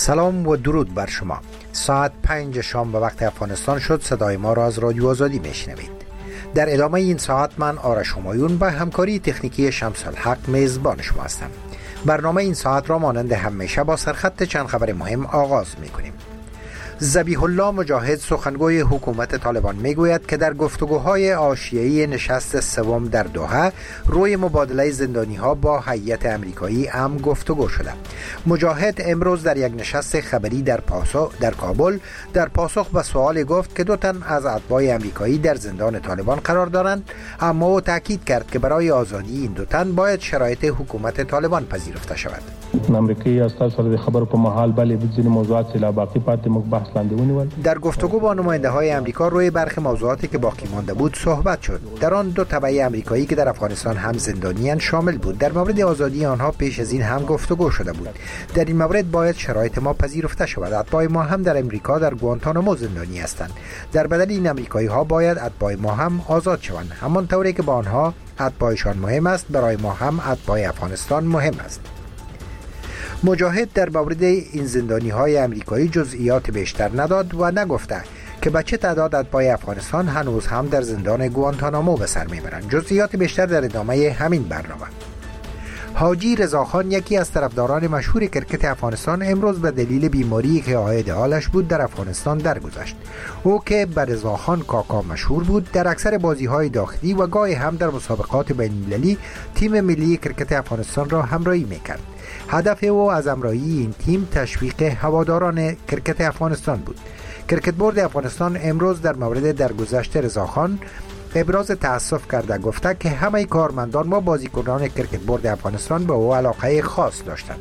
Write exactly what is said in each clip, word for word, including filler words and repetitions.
سلام و درود بر شما. ساعت پنج شام به وقت افغانستان شد. صدای ما را از رادیو آزادی میشنوید. در ادامه این ساعت من آرش همایون به همکاری تکنیکی شمس الحق میزبان شما هستم. برنامه این ساعت را مانند همیشه با سرخط چند خبر مهم آغاز میکنیم. ذبیح الله مجاهد سخنگوی حکومت طالبان میگوید که در گفتگوهای حاشیه‌ای نشست سوم در دوحه روی مبادله زندانی ها با هیئت امریکایی هم گفتگو شده. مجاهد امروز در یک نشست خبری در پاسخ در کابل در پاسخ به سوال گفت که دو تن از اتباع امریکایی در زندان طالبان قرار دارند، اما او تاکید کرد که برای آزادی این دو تن باید شرایط حکومت طالبان پذیرفته شود. امریکایی استاد سره خبر په محل بلې د ځینې موضوعات سره باقی پاتې موږ بحث لاندې ونیول. در گفتگو با نماینده های امریکا روی برخی موضوعاتی که باقی مانده بود صحبت شد. در آن دو تبع امریکایی که در افغانستان هم زندانیان شامل بود. در مورد آزادی آنها پیش از این هم گفتگو شده بود. در این مورد باید شرایط ما پذیرفته شود. اتباع ما هم در امریکا در گوانتانامو زندانی هستند. در بدل این امریکایی ها باید اتباع ما هم آزاد شوند. همان طوری که با آنها اتباعشان مهم است، برای ما هم اتباع افغانستان مهم است. مجاهد در مورد این زندانی های امریکایی جزئیات بیشتر نداد و نگفته که به چه تعداد اتباع افغانستان هنوز هم در زندان گوانتانامو به سر میبرند. جزئیات بیشتر در ادامه همین برنامه. حاجی رضاخان، یکی از طرفداران مشهور کرکت افغانستان، امروز به دلیل بیماری که عاید حالش بود در افغانستان درگذشت. او که به رضاخان کاکا مشهور بود، در اکثر بازی‌های داخلی و گاهی هم در مسابقات بین‌المللی تیم ملی کرکت افغانستان را همراهی می‌کرد. هدف او از همراهی این تیم تشویق هواداران کرکت افغانستان بود. کرکت بورد افغانستان امروز در مورد درگذشت رضاخان ابراز تأسف کرده، گفته که همه کارمندان و بازیکنان کرکت بورد افغانستان به او علاقه خاص داشتند.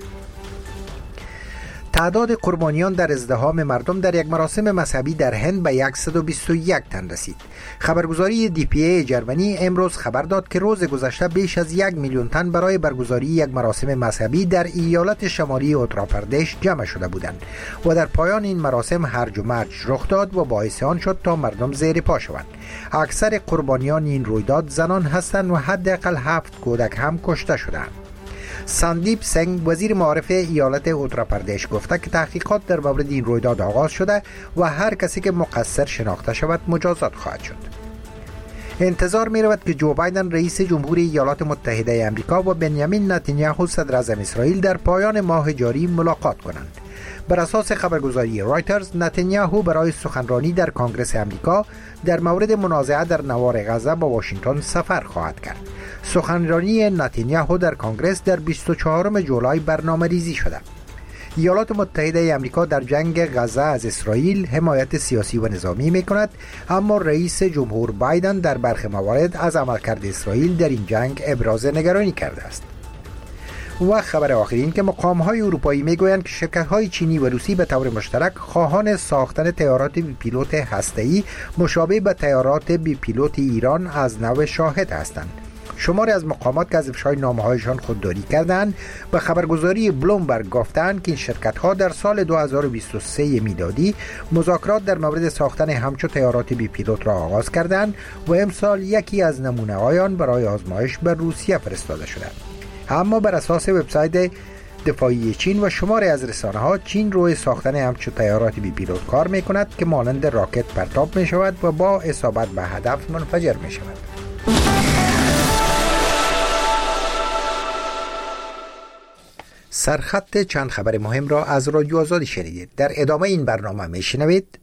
تعداد قربانیان در ازدحام مردم در یک مراسم مذهبی در هند به صد و بیست و یک تن رسید. خبرگزاری دی پی ای جرمنی امروز خبر داد که روز گذشته بیش از یک میلیون تن برای برگزاری یک مراسم مذهبی در ایالت شمالی اتراپردش جمع شده بودند و در پایان این مراسم هرج و مرج رخ داد و باعث آن شد تا مردم زیر پا شوند. اکثر قربانیان این رویداد زنان هستند و حداقل هفت کودک هم کشته شدند. ساندیپ سنگ، وزیر معارف ایالت اتراپردش، گفته که تحقیقات در مورد این رویداد آغاز شده و هر کسی که مقصر شناخته شود مجازات خواهد شد. انتظار می رود که جو بایدن رئیس جمهوری ایالات متحده آمریکا و بنیامین نتانیاهو صدر اعظم اسرائیل در پایان ماه جاری ملاقات کنند. بر اساس خبرگزاری رایترز، نتانیاهو برای سخنرانی در کنگره آمریکا در مورد منازعه در نوار غزه با واشنگتن سفر خواهد کرد. سخنرانی نتانیاهو در کنگره در بیست و چهارم جولای برنامه ریزی شده. ایالات متحده آمریکا در جنگ غزه از اسرائیل حمایت سیاسی و نظامی می کند، اما رئیس جمهور بایدن در برخی موارد از عملکرد اسرائیل در این جنگ ابراز نگرانی کرده است. و خبر آخرین که مقام‌های اروپایی می‌گویند که شرکت‌های چینی و روسی به طور مشترک خواهان ساختن طیارات بی پیلوت هسته‌ای مشابه به طیارات بی پیلوت ایران از نو شاهد هستند. شماری از مقامات که از افشای نامه‌هایشان خودداری کردند به خبرگزاری بلومبرگ گفتند که این شرکت‌ها در سال دو هزار و بیست و سه میلادی مذاکرات در مورد ساختن همچو طیارات بی پیلوت را آغاز کردند و امسال یکی از نمونه‌های آن برای آزمایش به روسیه فرستاده شده. اما بر اساس وبسایت دفاعی چین و شماری از رسانه‌ها، چین روی ساختن همچو طیارات بی پیلوت کار می‌کند که مانند راکت پرتاب می‌شود و با اصابت به هدف منفجر می‌شود. سرخط چند خبر مهم را از رادیو آزادی شنیدید. در ادامه این برنامه می‌شنوید: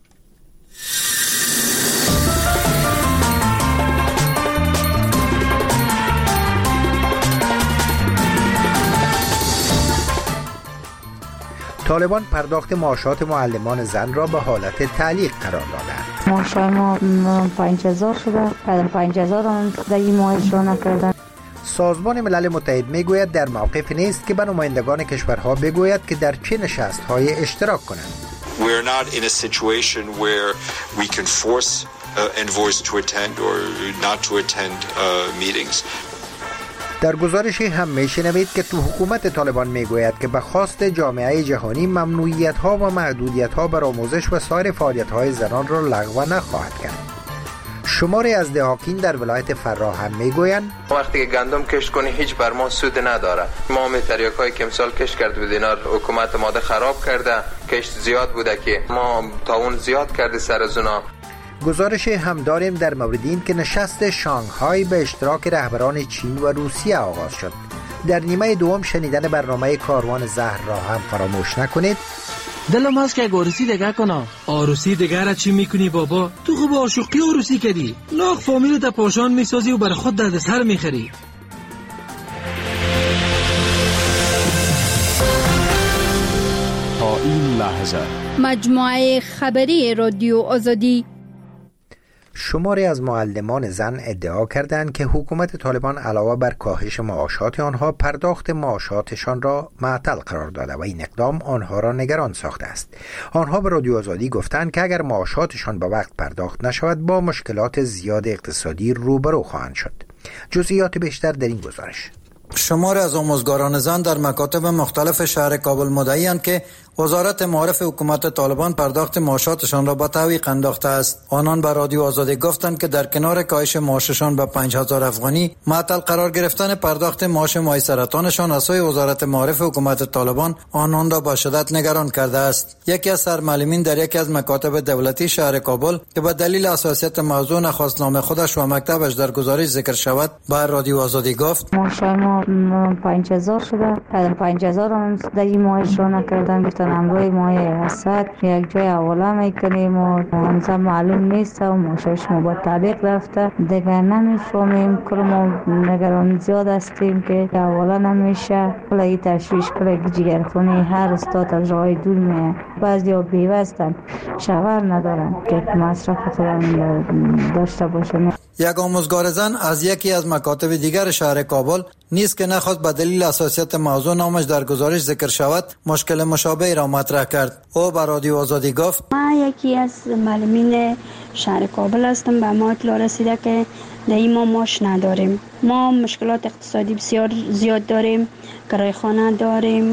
طالبان پرداخت معاشات معلمان زن را به حالت تعلیق قرار دادند. معاش ما پنج هزار شده، بعد پنج هزار هم در این ماه اجرا نکردن. سازمان ملل متحد میگوید در موقف نیست که به نمایندگان کشورها بگوید که در چه نشست‌های اشتراک کنند. We are not in a situation where we can force uh, envoys to attend or not to attend uh, meetings. در گزارشی هم میشنوید که تو حکومت طالبان میگوید که به خواست جامعه جهانی ممنوعیت‌ها و محدودیت‌ها بر آموزش و سایر فعالیت‌های زنان را لغو نخواهد کرد. شماری از دهاکین در ولایت فراه هم میگویند وقتی که گندم کشت کنی هیچ بر ما سود نداره. ما می تریاکایی که امسال کشت کرد بود اینا حکومت ماده خراب کرده، کشت زیاد بوده که ما تاون زیاد کرده سر از اونا. گزارش هم داریم در مورد این که نشست شانگهای به اشتراک رهبران چین و روسیه آغاز شد. در نیمه دوم شنیدن برنامه کاروان زهر را هم فراموش نکنید. دلم هست که عروسی دیگه کنم. عروسی دیگه را چی میکنی بابا؟ تو خوب عاشقی عروسی کردی، لاغ فامیل تا پاشان میسازی و بر خود درد سر میخری. تا این لحظه مجموعه خبری رادیو آزادی. شماری از معلمان زن ادعا کردند که حکومت طالبان علاوه بر کاهش معاشات آنها پرداخت معاشاتشان را معطل قرار داده و این اقدام آنها را نگران ساخته است. آنها به رادیو آزادی گفتند که اگر معاشاتشان به وقت پرداخت نشود با مشکلات زیاد اقتصادی روبرو خواهند شد. جزئیات بیشتر در این گزارش. شماری از آموزگاران زن در مکاتب مختلف شهر کابل مدعی‌اند که وزارت معارف حکومت طالبان پرداخت معاشاتشان را به تعویق انداخته است. آنان به رادیو آزادی گفتند که در کنار کاهش معاششان به پنج هزار افغانی، معطل قرار گرفتن پرداخت معاش مای سرطانشان از سوی وزارت معارف حکومت طالبان آنان را با شدت نگران کرده است. یکی از سرمعلمین در یکی از مکاتب دولتی شهر کابل که به دلیل حساسیت موضوع نخواست نام خودش و مکتبش در گزارش ذکر شود، به رادیو آزادی گفت: معاش ما پنج هزار شده، بعد پنج هزار هم در این معاش را نکردن، گفتن امروی ماه حسد یک جای حواله میکنیم و همزه معلوم نیست و معاشش ما با تعلیق رفته دیگه نمیفهمیم. کل ما نگران زیاد هستیم که حواله نمیشه، کلی تشویش، کلی جگرخونی، هر استاد از راه دور میه، بعضی ها بیوه هستن، شوهر ندارن که مصرف خودم داشته باشن. یک آموزگار زن از یکی از مکاتب دیگر شهر کابل نیست که نخواست به دلیل حساسیت موضوع نامش در گزارش ذکر شود مشکل مشابه را مطرح کرد. او به رادیو آزادی گفت: من یکی از معلمین شهر کابل هستم. به ما اطلاع رسیده که در این ما معاش نداریم. ما مشکلات اقتصادی بسیار زیاد داریم، کرایه خانه داریم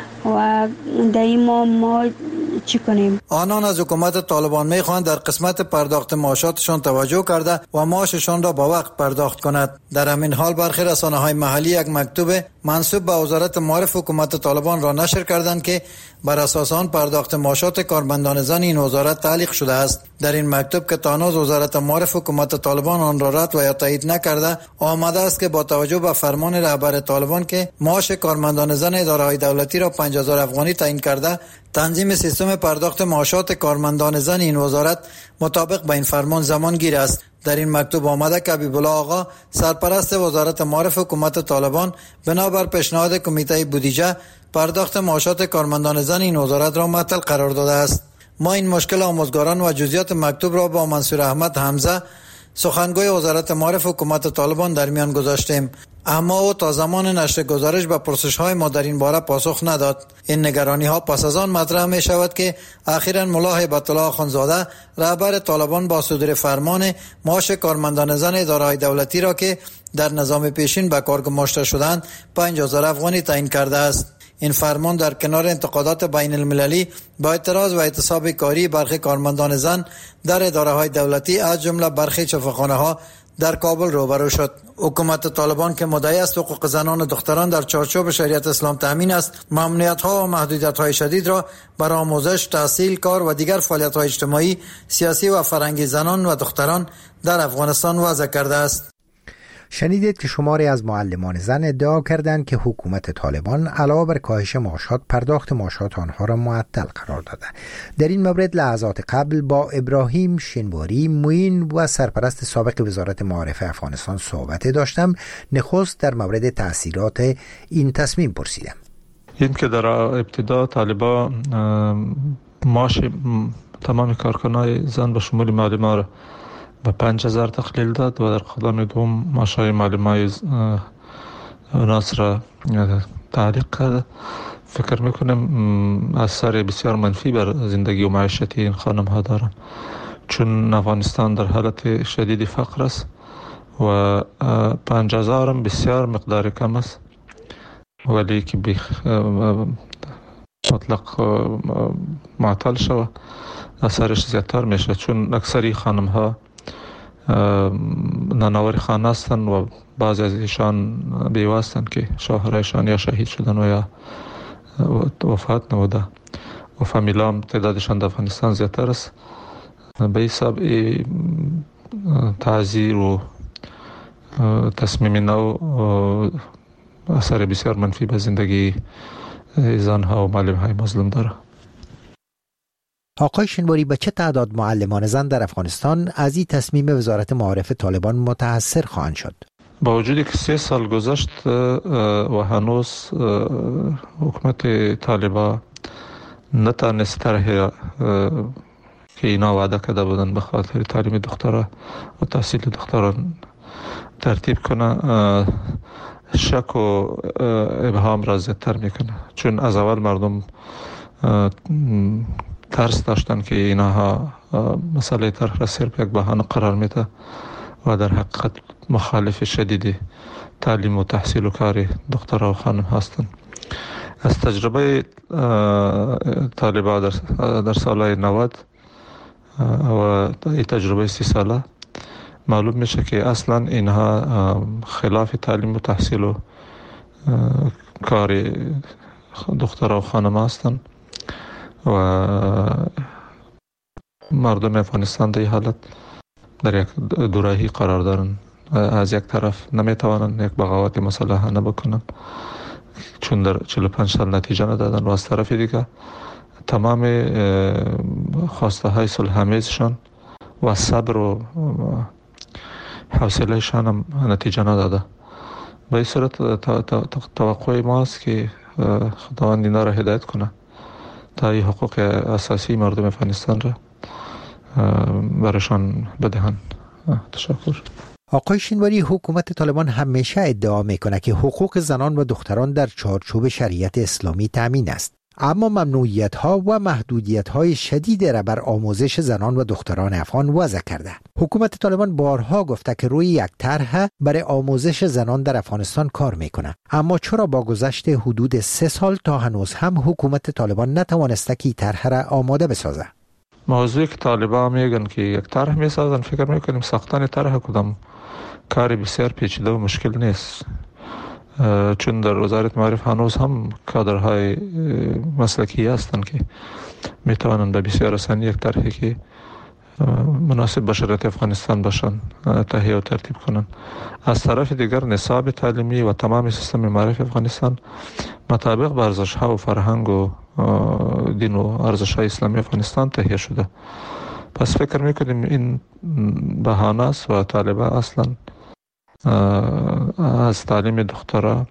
و در این ما ما چی کنیم؟ آنان از حکومت طالبان میخواهند در قسمت پرداخت معاشاتشان توجه کرده و معاششان را با وقت پرداخت کند. در همین حال برخی رسانه‌های محلی یک مکتوب منسوب به وزارت معارف حکومت طالبان را نشر کردند که بر اساس آن پرداخت معاشات کارمندان زن این وزارت تعلیق شده است. در این مکتوب که تا هنوز وزارت معارف حکومت طالبان آن را رد و یا تایید نکرده، آمده است که با توجه به فرمان رهبر طالبان که معاش کارمندان زن اداره‌های دولتی را پنج هزار افغانی تعیین کرده، تنظیم سیستم پرداخت معاشات کارمندان زن این وزارت مطابق با این فرمان زمانگیر است. در این مکتوب آمده که حبیب الله آقا سرپرست وزارت معارف حکومت طالبان بنابر پیشنهاد کمیته بودجه پرداخت معاشات کارمندان زن این وزارت را معطل قرار داده است. ما این مشکل آموزگاران و جزئیات مکتوب را با منصور احمد حمزه سخنگوی وزارت معارف حکومت طالبان در میان گذاشتیم، اما او تا زمان نشر گزارش به پرسش‌های ما در این باره پاسخ نداد. این نگرانی‌ها پس از آن مطرح می شود که اخیراً ملا هیبت الله آخوندزاده رهبر طالبان با صدور فرمان معاش کارمندان زن اداره‌های دولتی را که در نظام پیشین به کار گماشته شدند پنج هزار افغانی تعیین کرده است. این فرمان در کنار انتقادات بین المللی با اعتراض و اعتصاب کاری برخی کارمندان زن در اداره‌های دولتی از جمله برخی چپخانه‌ها در کابل روبرو شد. حکومت طالبان که مدعی است حقوق زنان و دختران در چارچوب شریعت اسلام تامین است، ممنوعیت‌ها و محدودیت‌های شدید را بر آموزش، تحصیل، کار و دیگر فعالیت‌های اجتماعی، سیاسی و فرهنگی زنان و دختران در افغانستان وضع کرده است. شنیدید که شماری از معلمان زن ادعا کردند که حکومت طالبان علاوه بر کاهش معاشات پرداخت معاشات آنها را معطل قرار داده. در این مورد لحظات قبل با ابراهیم شینواری معین و سرپرست سابق وزارت معارف افغانستان صحبت داشتم. نخست در مورد تأثیرات این تصمیم پرسیدم. این که در ابتدا طالبان معاش تمام کارکنان زن به شمول معلمان را به پنج هزار تقلیل داد و در قدم دوم معاشهای معلمای ناس را تعلیق کرده. فکر میکنم اثر بسیار منفی بر زندگی و معیشتی این خانم ها دارن، چون افغانستان در حالت شدید فقر است و پنج هزار هم بسیار مقدار کم است، ولی که بیخ مطلق معطل شود اثرش زیادتر میشه، چون اکثری خانم ها نانوار خانه هستند و بعضی از ایشان بیوه هستند که شوهرایشان یا شهید شدن و یا وفات نموده و فامیلا هم تعدادشان در افغانستان زیادتر است. به حساب تعزیر و تصمیم نو اثر بسیار منفی به زندگی زنها و معلم‌های مظلوم داره. آقای شنواری، به چه تعداد معلمان زن در افغانستان از این تصمیم وزارت معارف طالبان متاثر خواهند شد؟ با وجودی که سه سال گذشت و هنوز حکومت طالبان نتانست طرح که اینا وعده کرده بودن به خاطر تعلیم دخترها و تحصیل دختران ترتیب کنه، شک و ابهام را زیادتر میکنه. چون از اول مردم ترس داشتن که اینها مسئله طرح را صرف یک بهانه قرار میده و در حقیقت مخالف شدید تعلیم و تحصیل و کار دخترها و خانم هستند. از تجربه طالبان در, در سالهای نود و این تجربه سی ساله معلوم میشه که اصلا اینها خلاف تعلیم و تحصیل و کار دخترها و خانم هستند و مردم افغانستان در این حالت در یک دوراهی قرار دارن. از یک طرف نمیتوانند یک بغاوت مسلحانه بکنن چون در چهل و پنج سال نتیجه ندادن و از طرف دیگه تمام خواسته های صلح آمیزشان و صبر و حوصلهشان هم نتیجه نداده. به این صورت توقع ماست که خداوند اینا را هدایت کنه تا این حقوق اساسی مردم افغانستان را برشان بدهند. تشکر. آقای شنواری، حکومت طالبان همیشه ادعا میکنه که حقوق زنان و دختران در چارچوب شریعت اسلامی تامین است، اما ممنوعیت ها و محدودیت های شدید را بر آموزش زنان و دختران افغان وضع کرده. حکومت طالبان بارها گفته که روی یک طرح برای آموزش زنان در افغانستان کار میکنه، اما چرا با گذشت حدود سه سال تا هنوز هم حکومت طالبان نتوانسته که طرح را آماده بسازه؟ موضوعی که طالبان میگن که یک طرح میسازن، فکر میکنیم ساختن طرح کدام کاری بسیار پیچیده و مشکل نیست، چون در وزارت معارف هنوز هم کادرهای مسلکی هستند که میتوانند به بسیار آسانی یک طرحی که مناسب به شرایط افغانستان باشند تهیه و ترتیب کنند. از طرف دیگر نصاب تعلیمی و تمام سیستم معارف افغانستان مطابق به ارزش‌ها و فرهنگ و دین و ارزش‌های اسلامی افغانستان تهیه شده. پس فکر میکنیم این بهانه است و طالبان اصلا از تعلیم دخترها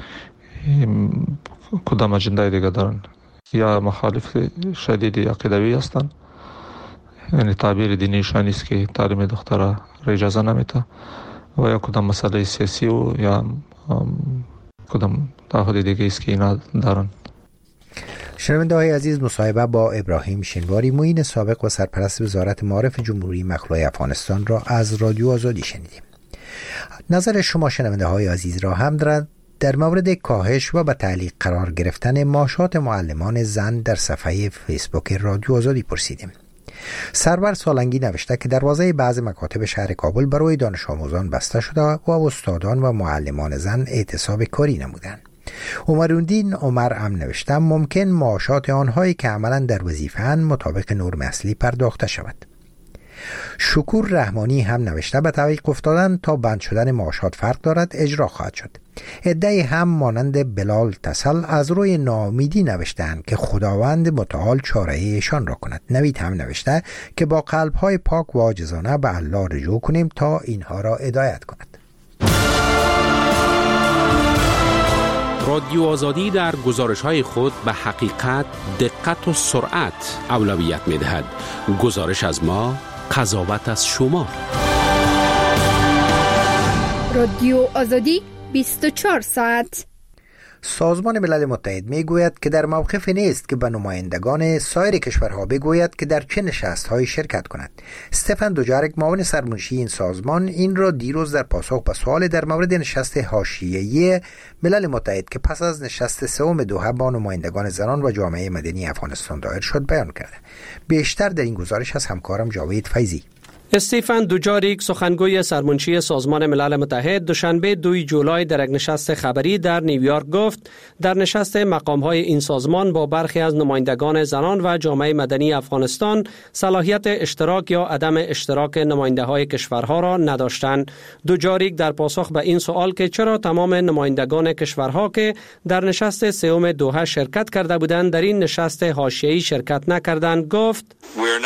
کدام اجنده دیگه دارن، یا مخالف شدید عقیدوی هستن، یعنی تعبیر دینیشان است که تعلیم دخترها را اجازه نمیده، و یا کدام مسئله سیاسی و یا کدام تعهد دیگه است که اینا دارن. شنونده های عزیز، مصاحبه با ابراهیم شنواری، معین سابق و سرپرست وزارت معارف جمهوری مخلوع افغانستان را از رادیو آزادی شنیدیم. نظر شما شنونده های عزیز را هم در در مورد کاهش و به تعلیق قرار گرفتن معاشات معلمان زن در صفحه فیسبوک رادیو آزادی پرسیدیم. سرور سالنگی نوشته که دروازه بعض مکاتب شهر کابل برای دانش آموزان بسته شده و استادان و معلمان زن اعتصاب کاری نمودند. عمرالدین عمر هم نوشته ممکن معاشات آنهایی که عملا در وظیفه‌اند مطابق نرم اصلی پرداخته شود. شکور رحمانی هم نوشته به تعویق افتادن تا بند شدن معاشات فرق دارد، اجرا خواهد شد. عده‌ای هم مانند بلال تسل از روی ناامیدی نوشتند که خداوند متعال چاره ایشان را کند. نوید هم نوشته که با قلب‌های پاک و عاجزانه به الله رجوع کنیم تا اینها را هدایت کند. رادیو آزادی در گزارش‌های خود به حقیقت، دقت و سرعت اولویت می‌دهد. گزارش از ما، قضاوت از شما. رادیو آزادی بیست و چهار ساعت. سازمان ملل متحد می گوید که در موقف نیست که به نمایندگان سایر کشورها بگوید که در چه نشست‌هایی شرکت کند. استفان دوجارک، معاون سرمنشی این سازمان، این را دیروز در پاسخ به سوال در مورد نشست حاشیه‌ای ملل متحد که پس از نشست سوم دوحه با نمایندگان زنان و جامعه مدنی افغانستان دایر شد بیان کرده. بیشتر در این گزارش از همکارم جاوید فیضی. استیفن دوجاریک سخنگوی سرمنشی سازمان ملل متحد دوشنبه دوم جولای در یک نشست خبری در نیویورک گفت در نشست مقام‌های این سازمان با برخی از نمایندگان زنان و جامعه مدنی افغانستان صلاحیت اشتراک یا عدم اشتراک نماینده‌های کشورها را نداشتند. دوجاریک در پاسخ به این سوال که چرا تمام نمایندگان کشورها که در نشست سوم دوحه شرکت کرده بودند در این نشست حاشیه‌ای شرکت نکردند گفت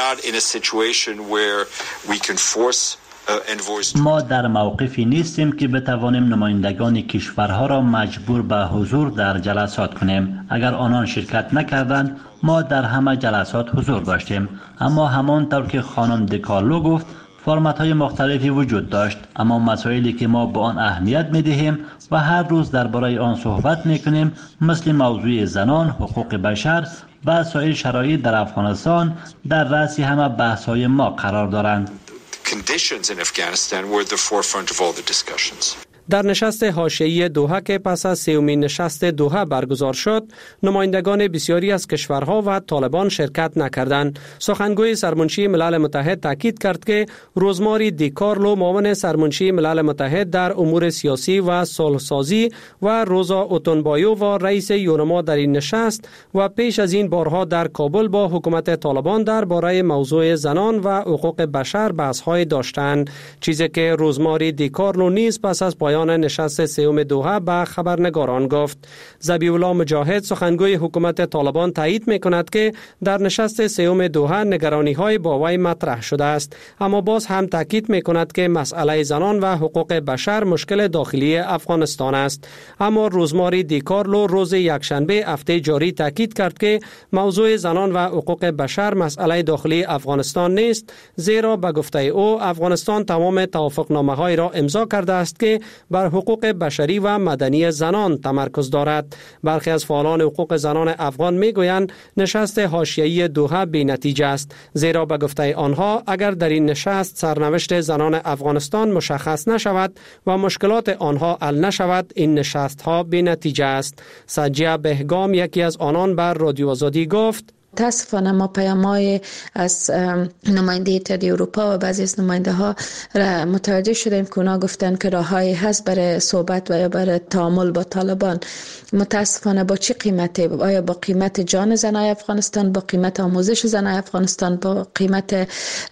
ما در موقفی نیستیم که بتوانیم نمایندگان کشورها را مجبور به حضور در جلسات کنیم. اگر آنان شرکت نکردند ما در همه جلسات حضور داشتیم، اما همانطور که خانم دکارلو گفت فرمت های مختلفی وجود داشت، اما مسائلی که ما به آن اهمیت می دهیم و هر روز درباره آن صحبت می کنیم مثل موضوع زنان، حقوق بشر و سایر شرایط در افغانستان در رأس همه بحث های ما قرار دارند. Conditions in Afghanistan were at the forefront of all the discussions. در نشست حاشیه‌ای دوحه که پس از سومین نشست دوحه برگزار شد، نمایندگان بسیاری از کشورها و طالبان شرکت نکردند. سخنگوی سرمنشی ملل متحد تاکید کرد که روزماری دیکارلو معاون سرمنشی ملل متحد در امور سیاسی و صلح‌سازی و روزا اوتونبایو و رئیس یونما در این نشست و پیش از این بارها در کابل با حکومت طالبان درباره موضوع زنان و حقوق بشر بحث‌های داشتند، چیزی که روزماری دیکارلو نیز پس از پایان نشست سوم دوحه به خبرنگاران گفت. ذبیح الله مجاهد سخنگوی حکومت طالبان تایید می‌کند که در نشست سوم دوحه نگرانی‌های با وی مطرح شده است، اما باز هم تاکید می‌کند که مسئله زنان و حقوق بشر مشکل داخلی افغانستان است. اما روزماری دیکارلو روز یکشنبه هفته جاری تاکید کرد که موضوع زنان و حقوق بشر مسئله داخلی افغانستان نیست، زیرا به گفته او افغانستان تمام توافقنامه‌های را امضا کرده است که بر حقوق بشری و مدنی زنان تمرکز دارد. برخی از فعالان حقوق زنان افغان میگویند نشست حاشیه‌ای دوحه بی‌نتیجه است، زیرا به گفته آنها اگر در این نشست سرنوشت زنان افغانستان مشخص نشود و مشکلات آنها حل نشود این نشست‌ها بی‌نتیجه است. سجیه بهگام یکی از آنان بر رادیو آزادی گفت متاسفانه ما پیام‌های از نماینده اتحادیه اروپا و بعضی از نماینده ها را متوجه شدیم که اونا گفتن که راههایی هست برای صحبت و یا برای تعامل با طالبان. متاسفانه با چه قیمتی؟ آیا با قیمت جان زنای افغانستان، با قیمت آموزش زنای افغانستان، با قیمت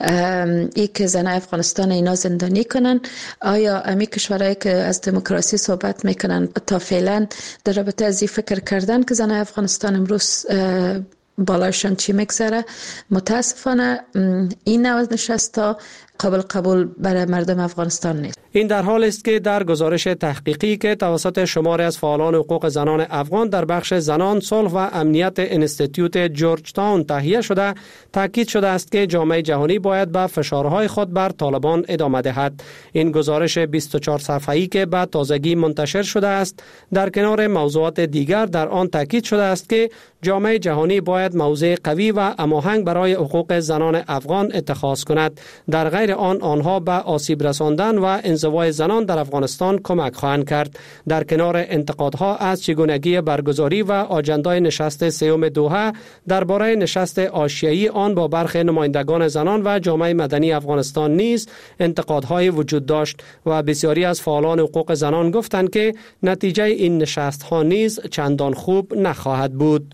ای که زنای افغانستان اینا زندانی کنن؟ آیا امی کشورهایی که از دموکراسی صحبت میکنن تا فعلا در رابطه از این فکر کردن که زنای افغانستان امروز بالایشان چی میگذره؟ متاسفانه این نوع نشستا قابل قبول برای مردم افغانستان نیست. این در حال است که در گزارش تحقیقی که توسط شماری از فعالان حقوق زنان افغان در بخش زنان، صلح و امنیت انستیتیوت جورج تاون تهیه شده، تاکید شده است که جامعه جهانی باید به فشارهای خود بر طالبان ادامه دهد. این گزارش بیست و چهار صفحه‌ای که به تازگی منتشر شده است، در کنار موضوعات دیگر در آن تاکید شده است که جامعه جهانی باید موضع قوی و هماهنگ برای حقوق زنان افغان اتخاذ کند. در غیر آن آنها به آسیب رساندن و انزوای زنان در افغانستان کمک خواهند کرد. در کنار انتقادها از چگونگی برگزاری و آجندای نشست سوم دوحه، درباره نشست حاشیه‌ای آن با برخی نمایندگان زنان و جامعه مدنی افغانستان نیز انتقادهای وجود داشت و بسیاری از فعالان حقوق زنان گفتند که نتیجه این نشست‌ها نیز چندان خوب نخواهد بود.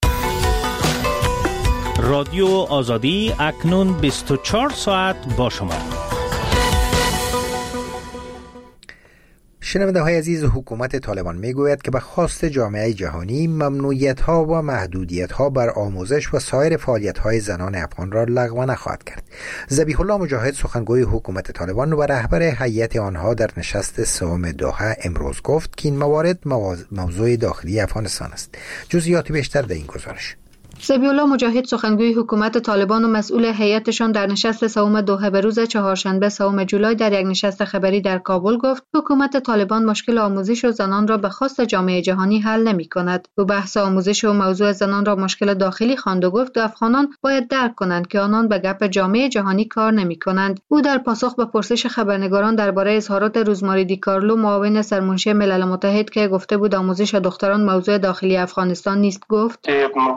رادیو آزادی اکنون بیست و چهار ساعت با شما. شنونده های عزیز، حکومت طالبان میگوید که به خواست جامعه جهانی ممنوعیت ها و محدودیت ها بر آموزش و سایر فعالیت های زنان افغان را لغو نخواهد کرد. ذبیح الله مجاهد سخنگوی حکومت طالبان و رهبر هیئت آنها در نشست سوم دوحه امروز گفت که این موارد موضوع داخلی افغانستان است. جزئیات بیشتر در این گزارش. ذبیح الله مجاهد سخنگوی حکومت طالبان و مسئول هیئتشان در نشست سوم دوحه به روز چهارشنبه سوم جولای در یک نشست خبری در کابل گفت حکومت طالبان مشکل آموزش و زنان را به خواست جامعه جهانی حل نمی کند. او بحث آموزش و موضوع زنان را مشکل داخلی خواند و گفت افغانان باید درک کنند که آنان به گپ جامعه جهانی کار نمی کنند. او در پاسخ به پرسش خبرنگاران درباره اظهارات روزماری دیکارلو معاون سرمنشی ملل متحد که گفته بود آموزش دختران موضوع داخلی افغانستان نیست گفت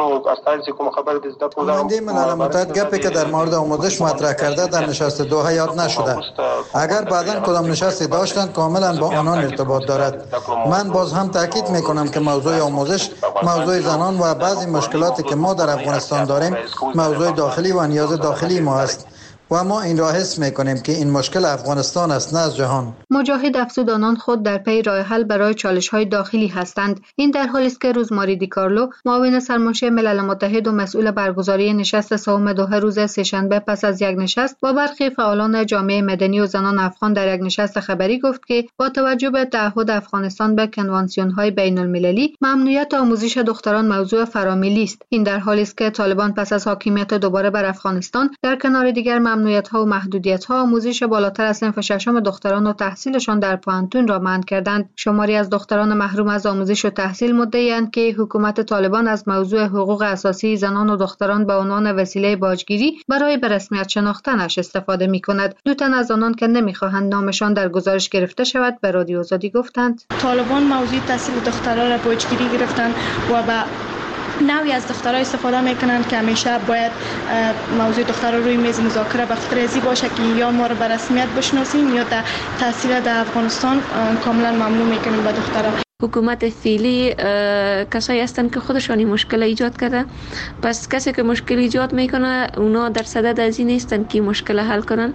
نماینده ملل متحد گپی که در مورد آموزش مطرح کرده در نشست دوحه یاد نشده. اگر بعداً کدام نشستی داشتند کاملا با آنان ارتباط دارد. من باز هم تاکید میکنم که موضوع آموزش موضوع زنان و بعضی مشکلاتی که ما در افغانستان داریم موضوع داخلی و نیاز داخلی ما است و ما این را حس میکنیم که این مشکل افغانستان است نه از جهان. مجاهد افزود آنان خود در پی راه حل برای چالش‌های داخلی هستند. این در حالی است که روزماری دی کارلو معاون سرمنشی ملل متحد و مسئول برگزاری نشست سوم دوحه روز سه‌شنبه پس از یک نشست با برخی فعالان جامعه مدنی و زنان افغان در یک نشست خبری گفت که با توجه به تعهد افغانستان به کنوانسیون‌های بین‌المللی ممنوعیت آموزش دختران موضوع فرامیلی است. این در حالی است که طالبان پس از حاکمیت دوباره بر افغانستان در کنار دیگر ممنوعیت‌ها و محدودیت‌ها آموزش بالاتر از صنف ششم دختران و تحصیلشان در پانتون را منع کردند. شماری از دختران محروم از آموزش و تحصیل مدعی‌اند که حکومت طالبان از موضوع حقوق اساسی زنان و دختران به عنوان وسیله باجگیری برای به رسمیت شناختنش استفاده می‌کند. دو تن از آنان که نمی‌خواهند نامشان در گزارش گرفته شود به رادیو آزادی گفتند طالبان موضوع تحصیل دختران را باجگیری گرفتند و به نوعی از دخترها استفاده میکنند که همیشه باید موضوع دخترها روی میز مذاکره به خاطر ازی باشه که یا ما رو به رسمیت بشناسیم یا در تحصیل در افغانستان کاملا ممنوع میکنیم به دخترها. حکومت فعلی کسایی هستند که خودشانی مشکل ایجاد کرده، پس کسی که مشکل ایجاد میکنه اونا در صدد از این نیستن که مشکل حل کنن.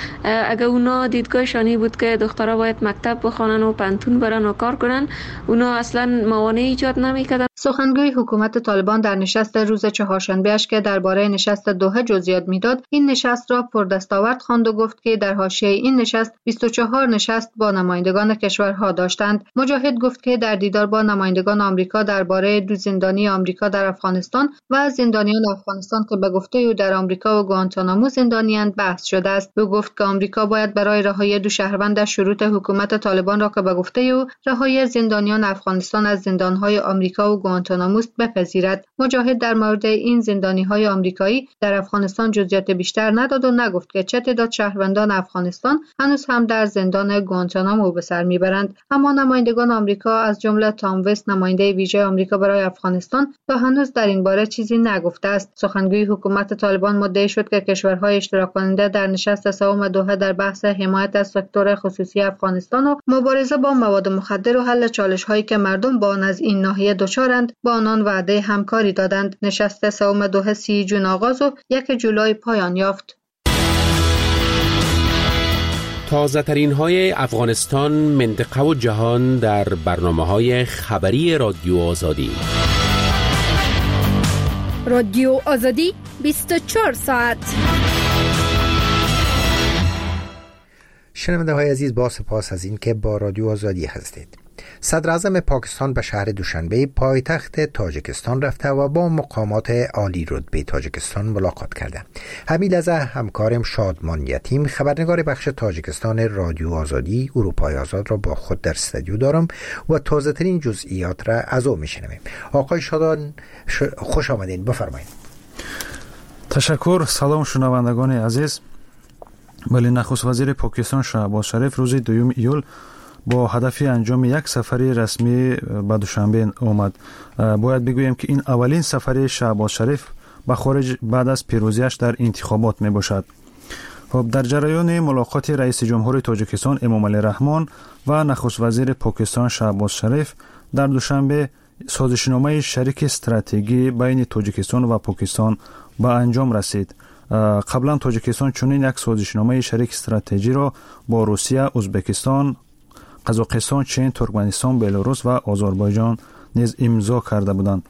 اگر اونا دیدگاهشانی بود که دخترها باید مکتب بخوانن و پانتون برن و کار کنن، اونا اصلا موانع ایجاد نمیکردن. سخنگوی حکومت طالبان در نشست روز چهارشنبه اش که درباره نشست دوحه جزئیات میداد، این نشست را پردستاورد خواند و گفت که در حاشیه این نشست بیست و چهار نشست با نمایندگان کشورها داشتند. مجاهد گفت که در دیدار با نمایندگان آمریکا درباره دو زندانی آمریکا در افغانستان و زندانیان افغانستان که به گفته او در آمریکا و گوانتانامو زندانیاند بحث شده است. او گفت که آمریکا باید برای رهایی دو شهروندش شروط حکومت طالبان را که به گفته او رهایی زندانیان افغانستان از زندانهای آمریکا و گوانتانامو بپذیرد. مجاهد در مورد این زندانیهای آمریکایی در افغانستان جزئیات بیشتر نداد و نگفت که چه تعداد شهروندان افغانستان هنوز هم در زندان گوانتانامو به سر میبرند. اما نمایندگان آمریکا از جمله تام وست نماینده ویژه آمریکا برای افغانستان تا هنوز در این باره چیزی نگفته است. سخنگوی حکومت طالبان مدعی شد که کشورهای اشتراک کننده در نشست سوم دوحه در بحث حمایت از سکتور خصوصی افغانستان و مبارزه با مواد مخدر و حل چالش‌هایی که مردم با آن از این ناحیه دچارند با آنان وعده همکاری دادند. نشست سوم دوحه سی جون آغاز و یک جولای پایان یافت. تازه ترین های افغانستان، منطقه و جهان در برنامه های خبری رادیو آزادی. رادیو آزادی بیست و چهار ساعت. شنونده های عزیز، با سپاس از این که با رادیو آزادی هستید. صدر اعظم پاکستان به شهر دوشنبه پایتخت تاجیکستان رفته و با مقامات عالی رتبه تاجیکستان ملاقات کرده. همین لحظه همکارم شادمان یتیم، خبرنگار بخش تاجیکستان رادیو آزادی اروپای آزاد را با خود در استودیو دارم و تازه ترین جزئیات را از او میشنویم. آقای شادان ش... خوش آمدین، بفرمایید. تشکر. سلام شنوندگان عزیز. ولی نخست وزیر پاکستان شهباز شریف روز دوم ایول با هدف انجام یک سفر رسمی به دوشنبه آمد. باید بگویم که این اولین سفر شهباز شریف به خارج بعد از پیروزیش در انتخابات می باشد. خب در جریان ملاقات رئیس جمهور تاجیکستان امامعلی رحمان و نخست وزیر پاکستان شهباز شریف در دوشنبه سازشنامه شریک استراتژی بین تاجیکستان و پاکستان به انجام رسید. قبلا تاجیکستان چنین یک سازشنامه شریک استراتژی را با روسیه، ازبکستان، قزاقستان، چین، ترکمنستان، بلاروس و آذربایجان نیز امضا کرده بودند.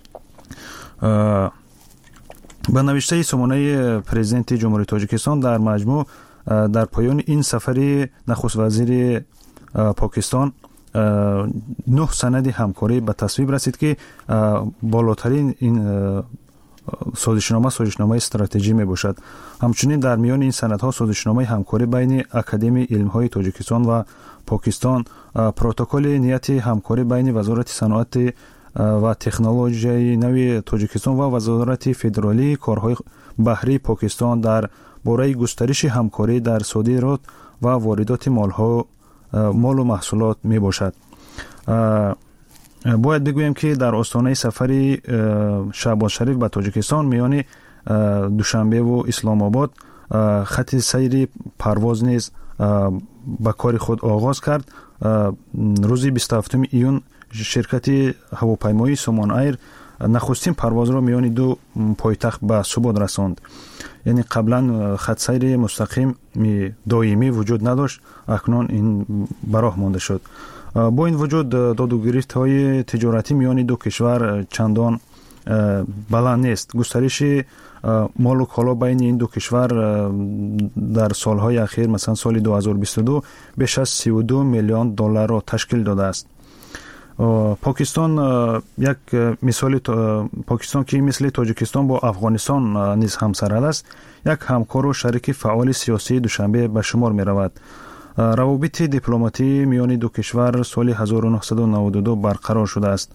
به نوشته سامانه پرزیدنت جمهوری تاجیکستان در مجموع در پایان این سفر نخست وزیر پاکستان نه سند همکاری به تصویب رسید که بالاترین این سازشنامه سازشنامه استراتژی می باشد. همچنین در میان این سندها سازشنامه همکاری بین اکادمی علم‌های تاجیکستان و پاکستان، پروتکل نیت همکاری بین وزارت صنعت و تکنولوژی نوی تاجیکستان و وزارت فدرالی کارهای بحری پاکستان در باره گسترش همکاری در صادرات و واردات مالها مال و محصولات می باشد. باید بگویم که در آستانه سفری شهباز شریف به تاجیکستان میان دوشنبه و اسلام آباد خط سیر پرواز نیز به کار خود آغاز کرد. روز بیست و هفتم ایون شرکت هواپیمایی سومان ایر نخستین پرواز را میان دو پایتخت به ثبات رساند. یعنی قبلا خط سیر مستقیم دائمی وجود نداشت، اکنون این به راه مانده شد. با این وجود داد و گریفت های تجارتی میان دو کشور چندان بلند نیست. گسترش مال و کالا بین این دو کشور در سالهای اخیر، مثلا سال دو هزار و بیست و دو، بیش از سی و دو میلیون دلار را تشکیل داده است. پاکستان یک مثال پاکستان که مثل تاجیکستان با افغانستان نیز همسرد است، یک همکار و شریک فعال سیاسی دوشنبه به شمار می رود. روابط دیپلماتی میان دو کشور سال هزار و نهصد و نود و دو برقرار شده است.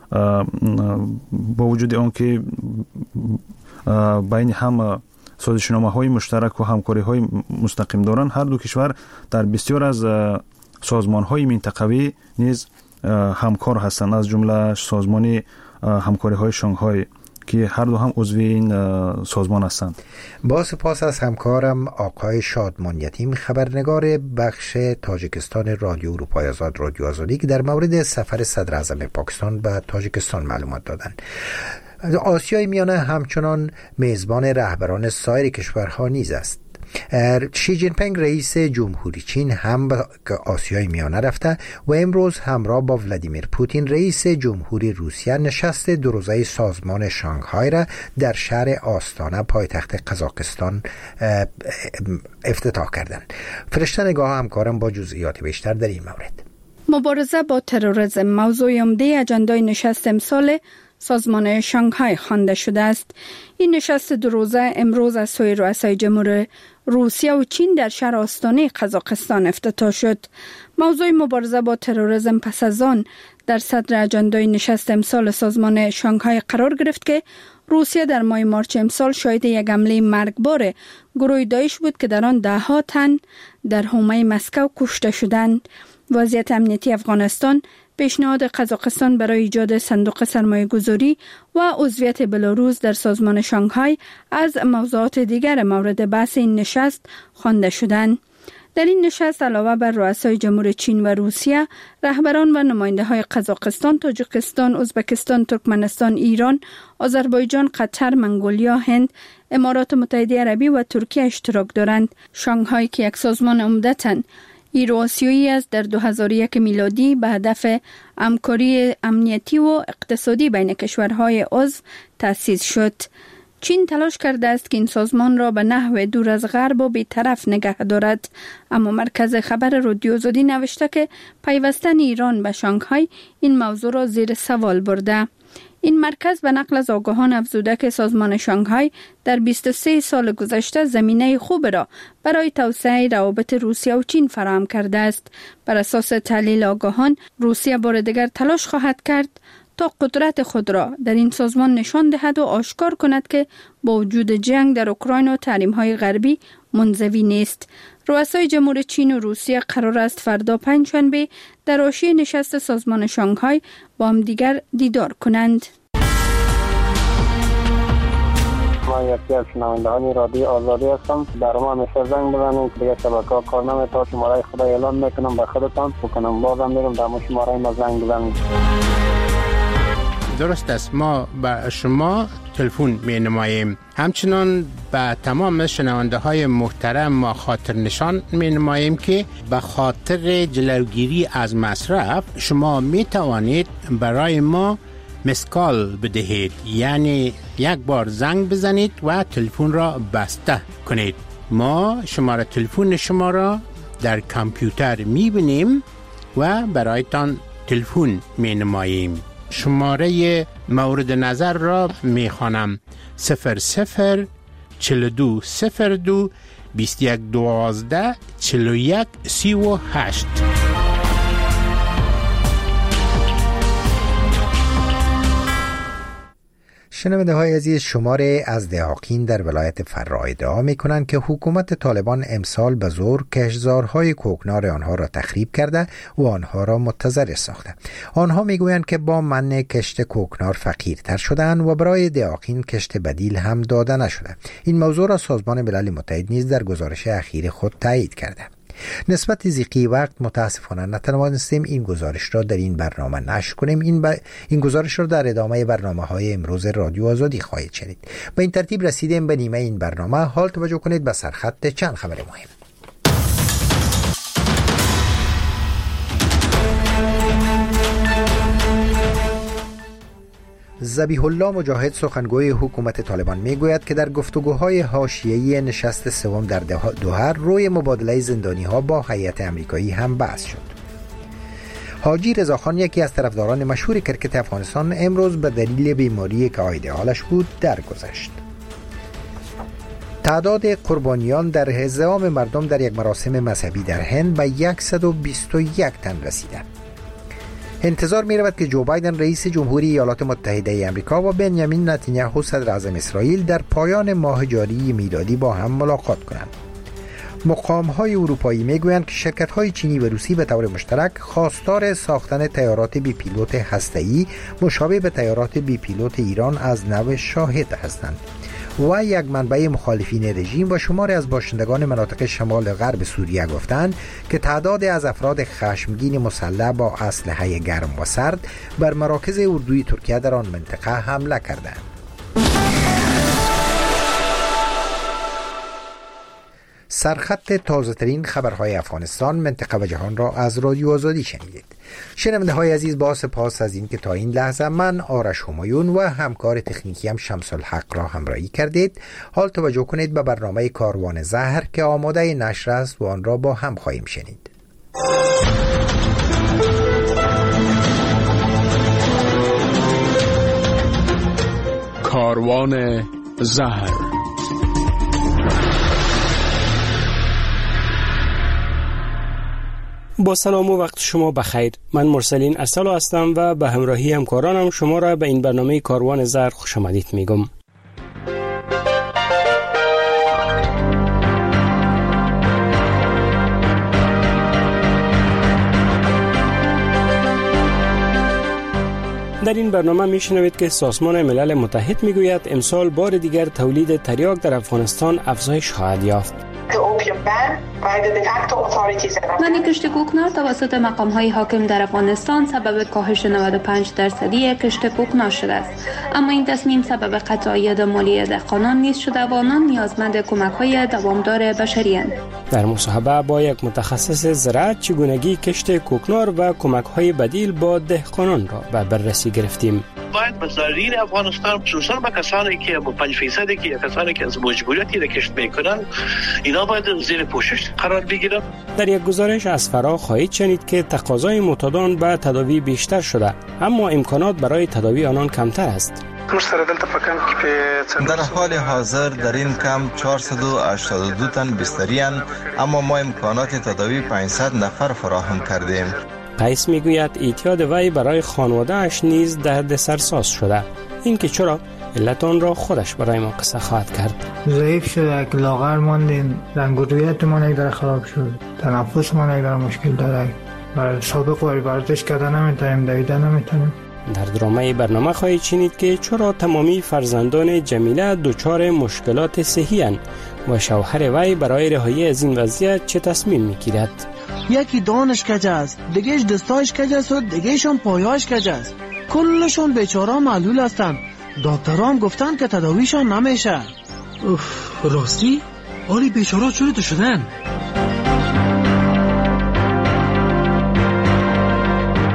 با وجود آنکه بین هم سازشنامه‌های مشترک و همکاری‌های مستقیم دارند، هر دو کشور در بسیار از سازمان‌های منطقوی نیز همکار هستند، از جمله سازمان همکاری‌های شانگهای که هر دو هم عضو این سازمان هستند. با سپاس از همکارم آقای شادمان یتیم، خبرنگار بخش تاجیکستان رادیو اروپای آزاد رادیو آزادی، که در مورد سفر صدر اعظم پاکستان به تاجیکستان معلومات دادند. آسیای میانه همچنان میزبان رهبران سایر کشورها نیز است. شی جین پینگ رئیس جمهوری چین هم به آسیای میانه رفته و امروز همراه با ولادیمیر پوتین رئیس جمهوری روسیه نشست دو روزه سازمان شانگهای را در شهر آستانه پایتخت قزاقستان افتتاح کردند. فرشته نگاه همکارم با جزئیات بیشتر در این مورد. مبارزه با تروریسم موضوع عمده اجندای نشست امسال سازمان شانگهای خوانده شده است. این نشست دو روزه امروز از سوی رؤسای جمهور روسیه و چین در شهر آستانه قزاقستان افتتاح شد. موضوع مبارزه با تروریسم پس از آن در صدر اجندای نشست امسال سازمان شانگهای قرار گرفت که روسیه در ماه مارچ امسال شاهد یک حمله مرگبار گروه داعش بود که در آن ده ها تن در حومه مسکو کشته شدند. وضعیت امنیتی افغانستان، پیشنهاد قزاقستان برای ایجاد صندوق سرمایه گذاری و عضویت بلاروس در سازمان شانگهای از موضوعات دیگر مورد بحث این نشست خوانده شدند. در این نشست علاوه بر رؤسای جمهور چین و روسیه، رهبران و نماینده های قزاقستان، تاجیکستان، ازبکستان، ترکمنستان، ایران، آذربایجان، قطر، منگولیا، هند، امارات متحده عربی و ترکیه اشتراک دارند. شانگهای که یک سازمان عمدتاً ایرو-آسیایی است، در دو هزار و یک میلادی به هدف همکاری امنیتی و اقتصادی بین کشورهای عضو تأسیس شد. چین تلاش کرده است که این سازمان را به نحو دور از غرب و بی‌طرف نگه دارد، اما مرکز خبر رادیو آزادی نوشته که پیوستن ایران به شانگهای این موضوع را زیر سوال برده. این مرکز به نقل از آگاهان افزوده که سازمان شانگهای در بیست و سه سال گذشته زمینه خوب را برای توسعه روابط روسیه و چین فراهم کرده است. بر اساس تحلیل آگاهان، روسیه بار دیگر تلاش خواهد کرد تا قدرت خود را در این سازمان نشان دهد و آشکار کند که با وجود جنگ در اوکراین و تحریم‌های غربی منزوی نیست. رؤسای جمهور چین و روسیه قرار است فردا پنجشنبه در حاشیه نشست سازمان شانگهای با هم دیگر دیدار کنند. ما یکی از شنوندگان رادیو آزادی هستم. در ما همیشه زنگ بزنید، دیگه شبکه‌ها کار نمی‌کنه. شماره خدا اعلام میکنم به خودتان بکنم، بازم میگم در شماره ما زنگ بزنید. درست است، ما به شما تلفن می نماییم. همچنان به تمام شنونده های محترم ما خاطر نشان می نماییم که به خاطر جلوگیری از مصرف شما می توانید برای ما مسکال بدهید، یعنی یک بار زنگ بزنید و تلفن را بسته کنید. ما شماره تلفن شما را در کامپیوتر می بینیم و برایتان تلفن می نماییم. شماره مورد نظر را می خوانم: صفر صفر چل دو صفر دو بیست یک دوازده چل و یک سی و هشت. شنونده های عزیز، شماره از دهاقین در ولایت فرا ادعا می کنند که حکومت طالبان امسال به زور کشتزارهای کوکنار آنها را تخریب کرده و آنها را متضرر ساخته. آنها می گویند که با منع کشت کوکنار فقیرتر شدند و برای دهاقین کشت بدیل هم داده نشده. این موضوع را سازمان ملل متحد نیز در گزارش اخیر خود تایید کرده. نسبت زیقی وقت متاسفانه نتوانستیم این گزارش را در این برنامه نشر کنیم. این, ب... این گزارش را در ادامه برنامه های امروز رادیو آزادی خواهید شنید. به این ترتیب رسیدیم به نیمه این برنامه. حال توجه کنید به سرخط چند خبر مهم. ذبیح الله مجاهد سخنگوی حکومت طالبان میگوید که در گفتگوهای حاشیه‌ای نشست سوم در دوحه روی مبادله زندانی ها با هیئت آمریکایی هم بحث شد. حاجی رضاخان، یکی از طرفداران مشهور کرکت افغانستان، امروز به دلیل بیماری که عاید حالش بود درگذشت. تعداد قربانیان در هزام مردم در یک مراسم مذهبی در هند به صد و بیست و یک تن رسیده. انتظار می رود که جو بایدن رئیس جمهوری ایالات متحده آمریکا و بنیامین نتانیاهو صدر اعظم اسرائیل در پایان ماه جاری میلادی با هم ملاقات کنند. مقام‌های اروپایی میگویند که شرکت‌های چینی و روسی به طور مشترک خواستار ساختن طیارات بی پیلوت هسته‌ای مشابه به طیارات بی پیلوت ایران از نو شاهد هستند. و یک منبع مخالفین رژیم و شماری از باشندگان مناطق شمال غرب سوریه گفتند که تعداد از افراد خشمگین مسلح با اسلحه گرم و سرد بر مراکز اردوی ترکیه در آن منطقه حمله کردند. سرخط تازه ترین خبرهای افغانستان، منطقه و جهان را از رادیو آزادی شنیدید. شنونده های عزیز، با سپاس از این که تا این لحظه من آرش همایون و همکار تکنیکی هم شمس الحق را همراهی کردید. حال توجه کنید به برنامه کاروان زهر که آماده نشر است و آن را با هم خواهیم شنید. کاروان زهر. با سلام و وقت شما بخیر. من مرسلین ارسلو هستم و به همراهی همکارانم شما را به این برنامه کاروان زهر خوش آمدید میگم. در این برنامه میشنوید که سازمان ملل متحد میگوید امسال بار دیگر تولید تریاک در افغانستان افزایش خواهد یافت. منع کشت کوکنار توسط مقام‌های حاکم در افغانستان سبب کاهش نود و پنج درصدی کشت کوکنار شده است، اما این تصمیم سبب قطع عاید مالی دهقانان نیز شده و آنان نیازمند کمک‌های دوامدار بشری اند. در مصاحبه با یک متخصص زراعت چگونگی کشت کوکنار و کمک‌های بدیل با دهقانان را به بررسی گرفتیم. باید مسائل افغانستان خصوصا با کسانی که با پنج فیصدی که کسانی که از مجبوریتی را کشت میکنن، اینا باید زیر پوشش قرار بگیرن. در یک گزارش از فرا خواهید شنید که تقاضای معتادان به تداوی بیشتر شده، اما امکانات برای تداوی آنان کمتر است. در حال حاضر در این کمپ چهارصد و هشتاد و دو تن بستری‌اند، اما ما امکانات تداوی پانصد نفر فراهم کردیم. قیس میگوید اعتیاد وی برای خانواده اش نیز درد سرساز شده. این که چرا؟ علت آن را خودش برای ما قصه خواهد کرد. ضعیف شده، لاغر ماندیم، رنگ و رویت ما یک در خراب شد، تنفس ما یک در مشکل داره، برای سابق وری ورزش کردن نمیتونیم، دویدن نمیتونیم. در درامه برنامه خواهید شنید که چرا تمامی فرزندان جمیله دچار مشکلات صحی اند و شوهر وی برای رهایی از این وضعیت چه تصمیم میگیرد. یکی دانش کج است، دیگهش دستایش کج است و دیگهشون پایاش کج است. کلشون بیچاره معلول هستند. دکتران گفتن که تداویشان نمیشه. اوف، راستی؟ حالی بیچاره چطور شدن؟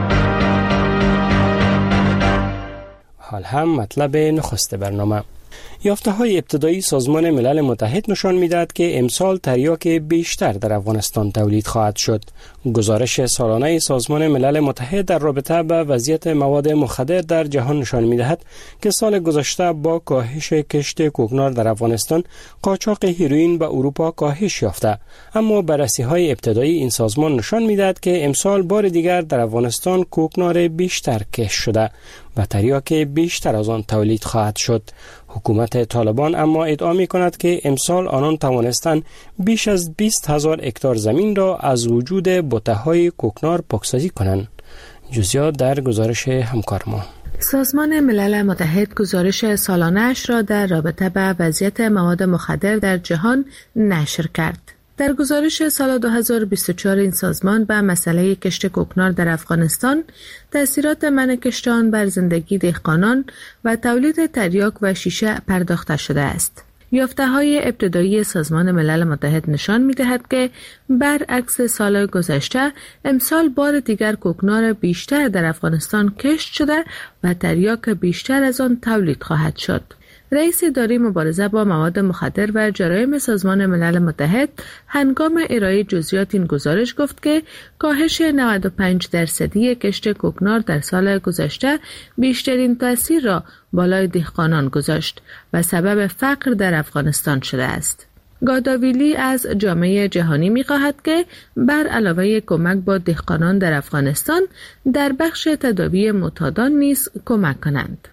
حال هم مطلب نخست برنامه. یافته‌های ابتدایی سازمان ملل متحد نشان می‌دهد که امسال تریاک بیشتر در افغانستان تولید خواهد شد. گزارش سالانه سازمان ملل متحد در رابطه با وضعیت مواد مخدر در جهان نشان می‌دهد که سال گذشته با کاهش کشت کوکنار در افغانستان، قاچاق هیروئین به اروپا کاهش یافته، اما بررسی‌های ابتدایی این سازمان نشان می‌دهد که امسال بار دیگر در افغانستان کوکنار بیشتر کشت شده و تریاک بیشتر از آن تولید خواهد شد. حکومت طالبان اما ادعا می کند که امسال آنان توانستند بیش از بیست هزار هکتار زمین را از وجود بوته‌های کوکنار پاکسازی کنند. جزئیات در گزارش همکار ما. سازمان ملل متحد گزارش سالانه‌اش را در رابطه با وضعیت مواد مخدر در جهان نشر کرد. در گزارش سال دو هزار و بیست و چهار این سازمان به مسئله کشت کوکنار در افغانستان، تأثیرات منع کشت آن بر زندگی دهقانان و تولید تریاک و شیشه پرداخته شده است. یافته‌های ابتدایی سازمان ملل متحد نشان می‌دهد که برعکس سال گذشته، امسال بار دیگر کوکنار بیشتر در افغانستان کشت شده و تریاک بیشتر از آن تولید خواهد شد. رئیس اداره مبارزه با مواد مخدر و جرایم سازمان ملل متحد هنگام ارائه جزئیات این گزارش گفت که کاهش نود و پنج درصدی کشت کوکنار در سال گذشته بیشترین تأثیر را بالای دهقانان گذاشت و سبب فقر در افغانستان شده است. گاداویلی از جامعه جهانی می‌خواهد که بر علاوه کمک با دهقانان در افغانستان، در بخش تداوی معتادان نیز کمک کنند.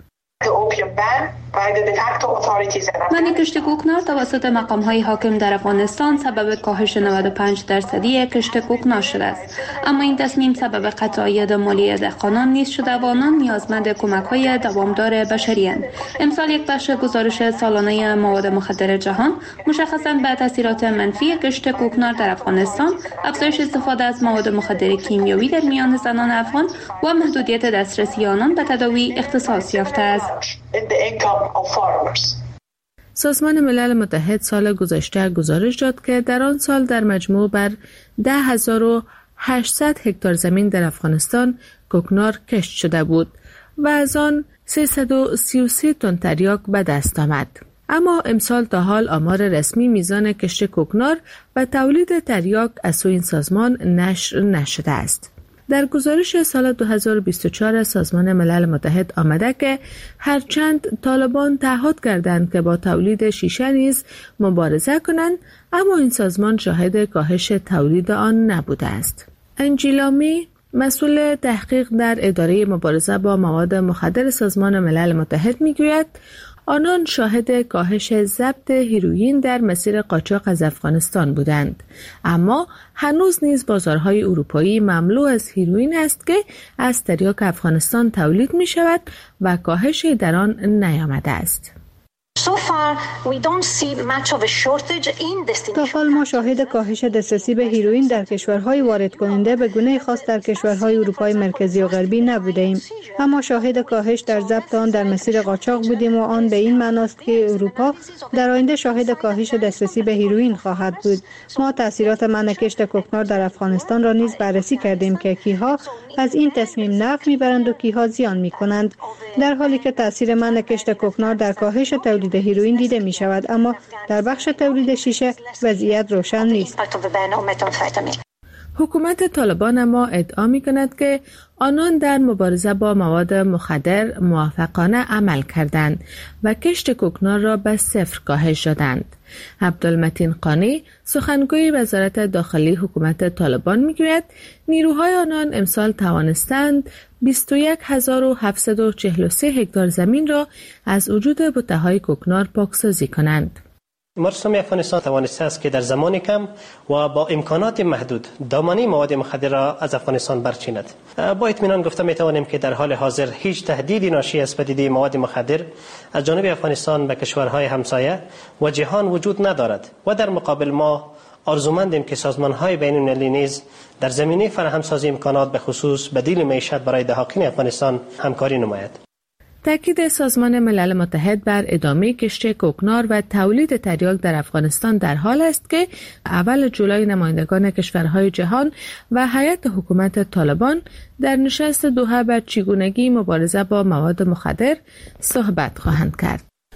منع کشت کوکنار توسط مقام‌های حاکم در افغانستان سبب کاهش نود و پنج درصدی کشت کوکنار شده است، اما این تصمیم سبب قطعیت مالی دهقانان نیز شده و آنان نیازمند کمک‌های دوامدار بشری اند. امسال یک بخش گزارش سالانه مواد مخدر جهان مشخصاً به تاثیرات منفی کشت کوکنار در افغانستان، افزایش استفاده از مواد مخدر کیمیایی در میان زنان افغان و محدودیت دسترسی آنان به تداوی اختصاص یافته است. سازمان ملل متحد سال گذشته گزارش داد که در آن سال در مجموع بر ده هزار و هشتصد هکتار زمین در افغانستان کوکنار کشت شده بود و از آن سیصد و سی و سه تن تریاک به دست آمد. اما امسال تا حال آمار رسمی میزان کشت کوکنار و تولید تریاک از سوی این سازمان نشر نشده است. در گزارش سال دو هزار و بیست و چهار سازمان ملل متحد آمده که هرچند طالبان تعهد کردند که با تولید شیشه نیز مبارزه کنند، اما این سازمان شاهد کاهش تولید آن نبوده است. انجیلا می، مسئول تحقیق در اداره مبارزه با مواد مخدر سازمان ملل متحد میگوید آنان شاهد کاهش ضبط هیروئین در مسیر قاچاق از افغانستان بودند، اما هنوز نیز بازارهای اروپایی مملو از هیروئین است که از تریاک افغانستان تولید می شود و کاهش در آن نیامده است. تا حال ما شاهد کاهش دسترسی به هیروئین در کشورهای وارد کننده به گونه خاص در کشورهای اروپای مرکزی و غربی نبودیم، اما شاهد کاهش در ضبط آن در مسیر قاچاق بودیم و آن به این معناست که اروپا در آینده شاهد کاهش دسترسی به هیروئین خواهد بود. ما تاثیرات منع کشت کوکنار در افغانستان را نیز بررسی کردیم که کیها از این تصمیم نفع میبرند و کیها زیان میکنند، در حالی که تاثیر منع کشت کوکنار در کاهش تولید هیروئین دیده می شود، اما در بخش تولید شیشه وضعیت روشن نیست. حکومت طالبان اما ادعا می کند که آنان در مبارزه با مواد مخدر موفقانه عمل کردند و کشت کوکنار را به صفر کاهش دادند. عبدالمتین قانی، سخنگوی وزارت داخلی حکومت طالبان میگوید نیروهای آنان امسال توانستند بیست و یک هزار و هفتصد و چهل و سه هکتار زمین را از وجود بوته‌های کوکنار پاکسازی کنند. مرسوم افغانستان توانسته است که در زمان کم و با امکانات محدود دامنه مواد مخدر را از افغانستان برچیند. با اطمینان گفته می توانیم که در حال حاضر هیچ تهدیدی ناشی از پدیده مواد مخدر از جانب افغانستان به کشورهای همسایه و جهان وجود ندارد و در مقابل ما آرزومندیم که سازمان‌های بین‌المللی نیز در زمینه فراهمسازی امکانات به خصوص بدیل معیشت برای دهاقین افغانستان همکاری نماید. تاکید سازمان ملل متحد بر ادامه کشت کوکنار و تولید تریاک در افغانستان در حال است که اول جولای نمایندگان کشورهای جهان و هیئت حکومت طالبان در نشست دوحه بر چگونگی مبارزه با مواد مخدر صحبت خواهند کرد.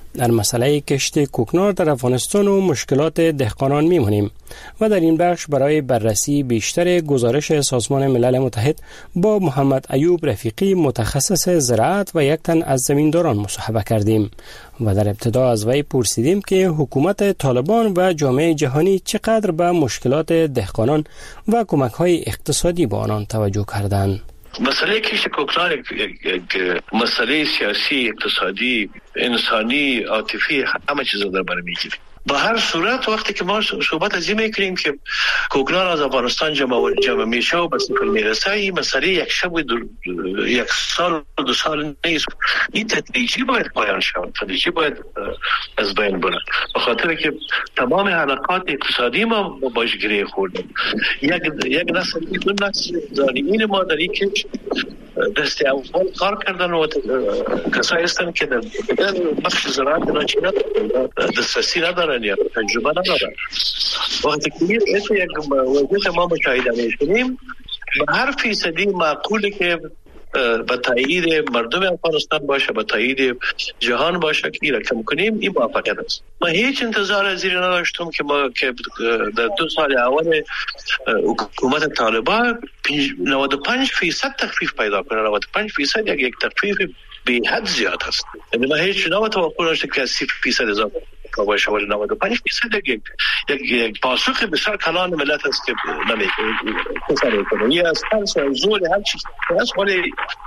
در مسئله کشت کوکنار در افغانستان و مشکلات دهقانان میمونیم و در این بخش برای بررسی بیشتر گزارش سازمان ملل متحد با محمد ایوب رفیقی متخصص زراعت و یک تن از زمینداران مصاحبه کردیم و در ابتدا از وی پرسیدیم که حکومت طالبان و جامعه جهانی چقدر به مشکلات دهقانان و کمک‌های اقتصادی با آنان توجه کردند. مسئله کشت کوکنار یک مسئله سیاسی، اقتصادی، انسانی، عاطفی، همه چیز در بر میگیره. با هر صورت وقتی که ما صحبت از این میکنیم که کوکنار از افغانستان جمع جمع میشه و به صفر میرسه، این مسئله یک شب و یک سال و دو سال نیست. این تدریجی باید پایان شود، تدریجی باید از بین بره، به خاطر که تمام حلقات اقتصادی ما باش گره خوردیم. یک یک نسل دو نسل زانیین ما در این که دست اول کار کردن و کسایی هستن که در بخش زراعت ناچی ندارن، دسترسی ندارن یا تجربه ندارن. وقتی که یک وضعیت ما مشاهده میشنیم، به هر فیصدی معقوله که به تایید مردم افغانستان باشه، به تایید جهان باشه که این را کم کنیم، این موفقیت است. من هیچ انتظار از این نداشتم که ما که در دو سال اول حکومت طالبان نود و پنج فیصد تخفیف پیدا کنه. نود و پنج فیصد یک یک تخفیف به حد زیاد است. یعنی من هیچ نوع توقع نداشتم که سی فیصد اضافه باشه، ولی نود و پنج فیصد یک یک پاسخ بسیار کلان ملت است که نمیکنه. یه از ترس و زور هر چیز است، ولی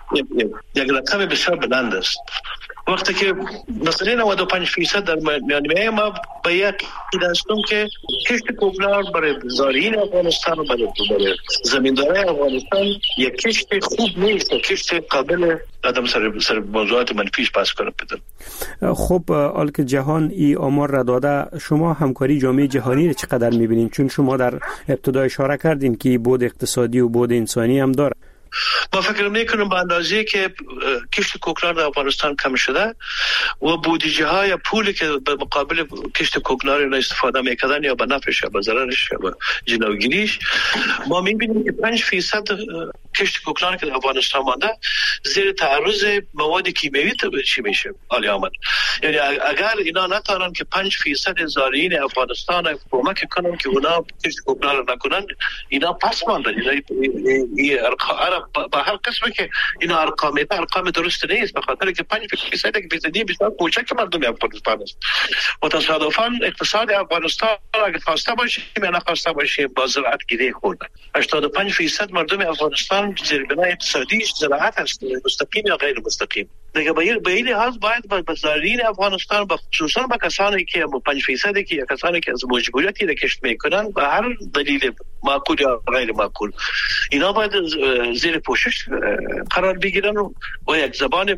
یک رقم بسیار بلند است. وقتی که مثلا نود و پنج فیصد در میانه ما به یک دستم که کشت کوکنار برای زارعین افغانستان و برای زمیندارای افغانستان یک کشت خوب نیست، کشت قابل قدم سر سر موضوعات منفیش پس کنه بدن. خب حال که جهان ای آمار را داده، شما همکاری جامعه جهانی را چقدر میبینین؟ چون شما در ابتدا اشاره کردین که بود اقتصادی و بود انسانی هم داره. ما فکر میکنم به اندازه که کشت کوکنار در افغانستان کم شده و بودجه های پولی که به مقابل کشت کوکنار را استفاده میکردن یا به نفعش یا به ضررش یا به جلوگیریش، ما میبینیم که پنج فیصد کشت کوکنار که در افغانستان مانده زیر تعرض مواد کیمیایی چی میشه عالی آمد. یعنی اگر اینا نتونن که پنج فیصد زارعین افغانستان کمک کنن که اونا کشت کوکنار نکنن، اینا پس ماندن. این با هر قسمه که اینا ارقام اینا ارقام درست نیست، به خاطر که پنج فیصد یک فیصدی بسیار کوچک مردم افغانستان است و تصادفاً اقتصاد افغانستان اگه خواسته باشیم یا نخواسته باشیم با زراعت گیره خورده. هشتاد و پنج فیصد مردم افغانستان زیربنای اقتصادیش زراعت است، مستقیم یا غیر مستقیم. دیگه به این لحاظ باید به زارعین افغانستان و خصوصا به کسانی که پنج فیصدی که کسانی که از مجبوریتی را کشت میکنن به هر دلیل معقول یا غیر معقول، اینا باید زیر پوشش قرار بگیرن و با یک زبان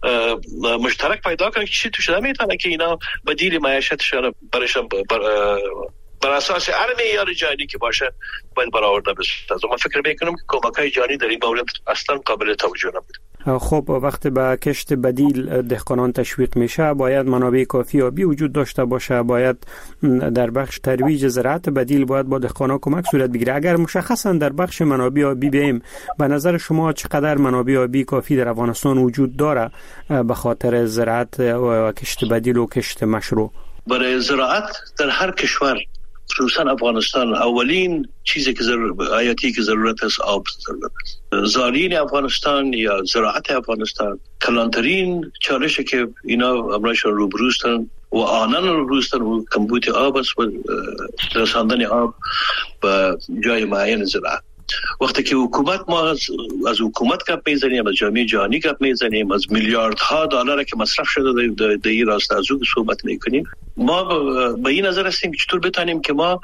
مشترک پیدا کنن که چی تو شده میتونه که اینا بدیل معیشتشان برایشان بر, بر اساس هر معیار جهانی که باشه باید برآورده بشه. من فکر میکنم که کمک‌های جهانی در این مورد اصلا قابل توجه نبود. خب وقتی به کشت بدیل دهقانان تشویق میشه، باید منابع کافی آبی وجود داشته باشه، باید در بخش ترویج زراعت بدیل باید با دهقانان کمک صورت بگیره. اگر مشخصا در بخش منابع آبی بیم، به نظر شما چقدر منابع آبی کافی در افغانستان وجود داره به خاطر زراعت و کشت بدیل و کشت مشروع؟ برای زراعت در هر کشور خصوصا افغانستان اولین چیزی که ضرورت حیاتی که ضرورت است آب ضرورت است. زارعین افغانستان یا زراعت افغانستان کلانترین چالشی که اینا امرایشان روبروستن و آنان روبروستن و کمبود آب است و رساندن آب به جای معین زراعت. وقتی که حکومت ما از, از حکومت گپ میزنیم، از جامعه جهانی گپ میزنیم، از میلیاردها دلار که مصرف شده در این راسته از اون صحبت میکنیم، ما به این نظر هستیم که چطور بتانیم که ما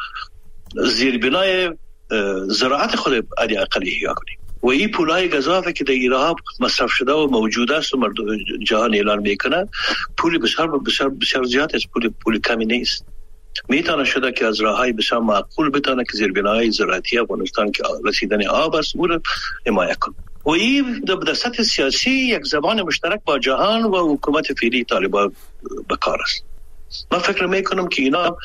زیربنای زراعت خود علی اقلی احیا کنیم و این پولای گزافه که در ایران مصرف شده و موجود است و مردم جهان اعلان میکنن پول بسیار بسیار بسیار زیاد است، پول پول کمی نیست. میتونه شده که از راههای بسیار معقول بتونه که زیربنای زراعتی افغانستان که رسیدن آب است او را حمایت کنه و این در سطح سیاسی یک زبان مشترک با جهان و حکومت فعلی طالبان به کار است. من فکر میکنم که اینا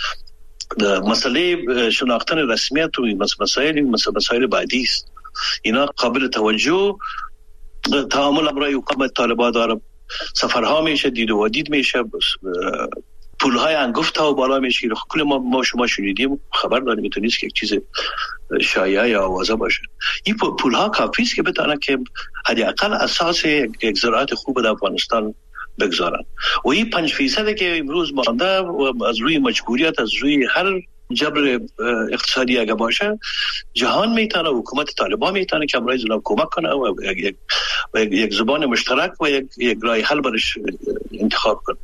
مسئله شناختن رسمیت و مسائل مسائل بعدی است. اینا قابل توجه تعامل برای حکومت طالبان داره سفرها میشه، دید و دید میشه، پولهای انگفت ها و بالا میشه. کل ما ما شما شنیدیم، خبر داریم، میتونید که یک چیز شایعه یا آوازه باشه. این پولها کافی است که بتونه که حداقل اساس یک زراعت خوب در افغانستان بگذارن. و این پنج فیصد که امروز مانده و از روی مجبوریت، از روی هر جبر اقتصادی اگه باشه، جهان میتونه، حکومت طالبان میتونه که برای زناب کمک کنه و یک, یک, یک زبان مشترک و یک, یک راه حل برش انتخاب کنه.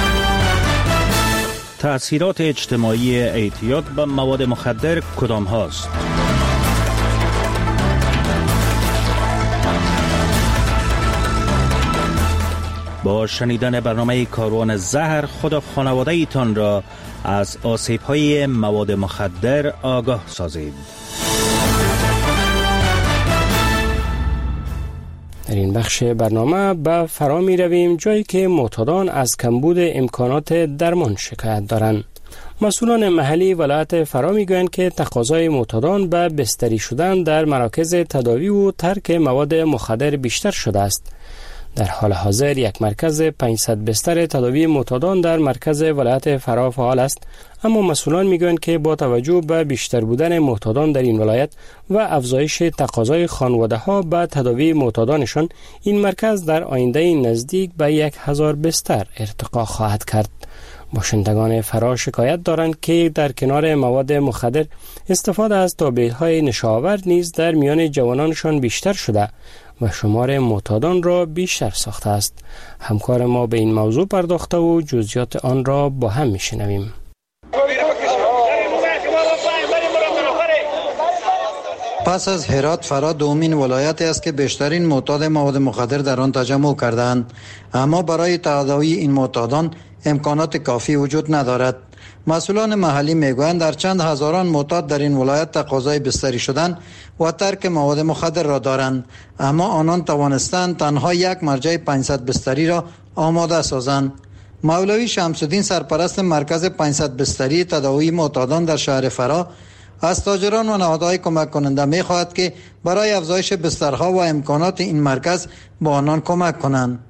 تأثیرات اجتماعی اعتیاد به مواد مخدر کدام هاست؟ با شنیدن برنامه کاروان زهر خود و خانواده ایتان را از آسیب‌های مواد مخدر آگاه سازید. در این بخش برنامه به فرا می رویم جایی که معتادان از کمبود امکانات درمان شکایت دارند. مسئولان محلی ولایت فرا می گویند که تقاضای معتادان به بستری شدن در مراکز تداوی و ترک مواد مخدر بیشتر شده است. در حال حاضر یک مرکز پانصد بستر تداوی معتادان در مرکز ولایت فرا فعال است، اما مسئولان میگویند که با توجه به بیشتر بودن معتادان در این ولایت و افزایش تقاضای خانواده‌ها به تداوی معتادانشان، این مرکز در آینده نزدیک به یک هزار بستر ارتقا خواهد کرد. باشندگان فرا شکایت دارند که در کنار مواد مخدر استفاده از تابعیت‌های نشاور نیز در میان جوانانشان بیشتر شده و شمار معتادان را بیشتر ساخته است. همکار ما به این موضوع پرداخته و جزئیات آن را با هم میشنویم. پس از هرات، فرا دومین ولایتی است که بیشترین معتاد مواد مخدر در آن تجمع کردند، اما برای تداوی این معتادان امکانات کافی وجود ندارد. مسئولان محلی میگویند در چند هزاران معتاد در این ولایت تقاضای بستری شدن و ترک مواد مخدر را دارند، اما آنان توانستند تنها یک مرجع پانصد بستری را آماده سازند. مولوی شمس الدین، سرپرست مرکز پانصد بستری تداوی معتادان در شهر فرا، از تاجران و نهادهای کمک کننده می خواهد که برای افزایش بسترها و امکانات این مرکز با آنان کمک کنند.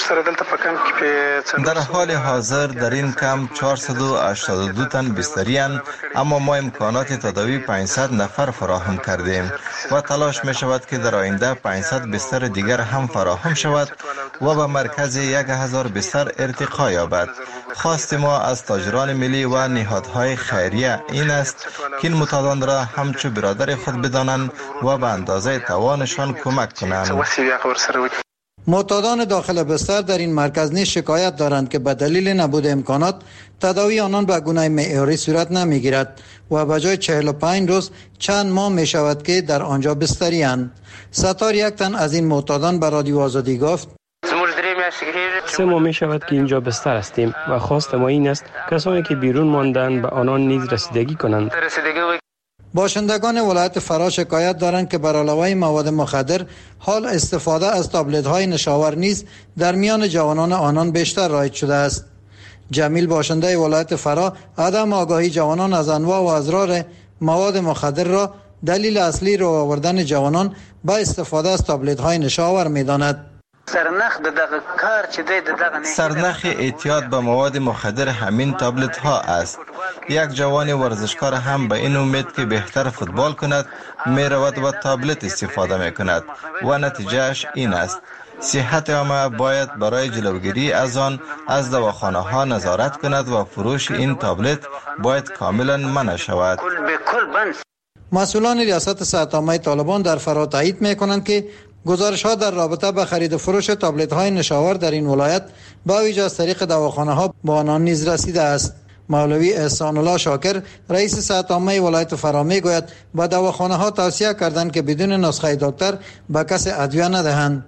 در حال حاضر در این کمپ چهارصد و هشتاد و دو تن بستری اند، اما ما امکانات تداوی پانصد نفر فراهم کردیم و تلاش می شود که در آینده پانصد بستر دیگر هم فراهم شود و به مرکز یک هزار بستر ارتقا یابد. خواست ما از تاجران ملی و نهادهای خیریه این است که این معتادان را همچو برادر خود بدانند و به اندازه توانشان کمک کنند. معتادان داخل بستر در این مرکز نیز شکایت دارند که به دلیل نبود امکانات تداوی آنان به گونه معیاری صورت نمیگیرد و به جای چهل و پنج روز چند ماه می شود که در آنجا بستری اند. ستار، یک تن از این معتادان به رادیو آزادی گفت: سه ماه می شود که اینجا بستر هستیم و خواست ما این است کسانی که بیرون ماندند به آنان نیز رسیدگی کنند. باشندگان ولایت فرا شکایت دارند که بر علاوه مواد مخدر، حال استفاده از تابلت های نشاور نیز در میان جوانان آنان بیشتر رایج شده است. جمیل، باشنده ولایت فرا، عدم آگاهی جوانان از انواع و اضرار مواد مخدر را دلیل اصلی رو آوردن جوانان به استفاده از تابلت های نشاور می داند. سرنخ دغه کار چې د دغه سرنخ اعتیاد به مواد مخدر همین تابلت ها است. یک جوان ورزشکار هم به این امید که بهتر فوتبال کند می رود و تابلت استفاده می کند و نتیجهش این است. صحت عامه باید برای جلوگیری از آن از دواخانه ها نظارت کند و فروش این تابلت باید کاملا منع شود. مسئولان ریاست صحت عامه طالبان در فرا تایید می کنند که گزارش ها در رابطه با خرید و فروش تابلت های نشاور در این ولایت با ویژه از طریق دواخانه ها با آنان نیز رسیده است. مولوی احسان الله شاکر، رئیس صحت عامه ولایت فرا میگوید با دواخانه ها توصیه کردند که بدون نسخه دکتر به کسی ادویه ندهند.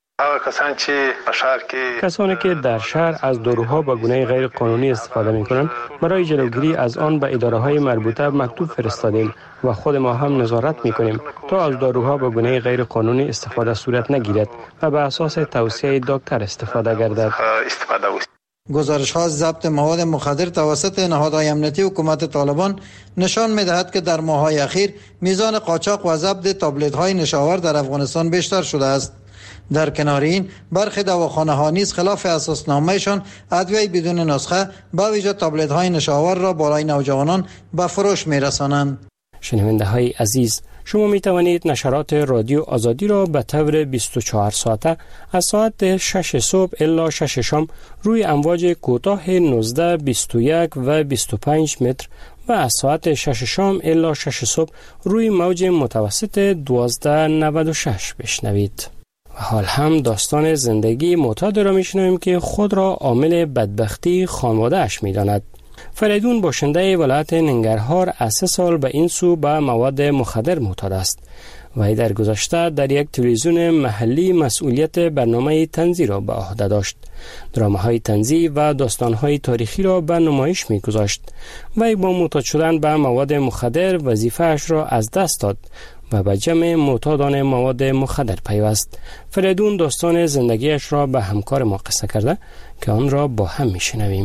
کسانی که در شهر از داروها با گونه غیر قانونی استفاده می کنند، برای جلوگیری از آن به اداره های مربوطه مکتوب فرستادیم و خود ما هم نظارت می کنیم تا از داروها با گونه غیر قانونی استفاده صورت نگیرد و به اساس توصیه دکتر استفاده گردد. گزارش ها از ضبط مواد مخدر توسط نهادهای امنیتی حکومت طالبان نشان می‌دهد که در ماه‌های اخیر میزان قاچاق و ضبط تابلت‌های نشاور در افغانستان بیشتر شده است. در کنار این برخی دواخانه‌ها نیز خلاف اساسنامه‌شان ادویه بدون نسخه به ویژه تابلت‌های نشاور را برای نوجوانان به فروش می‌رسانند. شنونده‌های عزیز، شما می توانید نشرات رادیو آزادی را به طور بیست و چهار ساعته از ساعت شش صبح الی شش شام روی امواج کوتاه نوزده، بیست و یک و بیست و پنج متر و از ساعت شش شام الی شش صبح روی موج متوسط دوازده نود و شش بشنوید. و حال هم داستان زندگی معتاد را می شنویم که خود را عامل بدبختی خانواده اش می داند. فریدون باشنده ولایت ننگرهار از سه سال به این سو به مواد مخدر معتاد است. وی در گذشته در یک تلویزیون محلی مسئولیت برنامه طنزی را به عهده داشت. درامه‌های طنزی و داستان‌های تاریخی را به نمایش می‌گذاشت. وی با معتاد شدن به مواد مخدر وظیفه‌اش را از دست داد و به جمع معتادان مواد مخدر پیوست. فریدون داستان زندگیش را به همکار ما قصه کرده که آن را با هم می‌شنویم.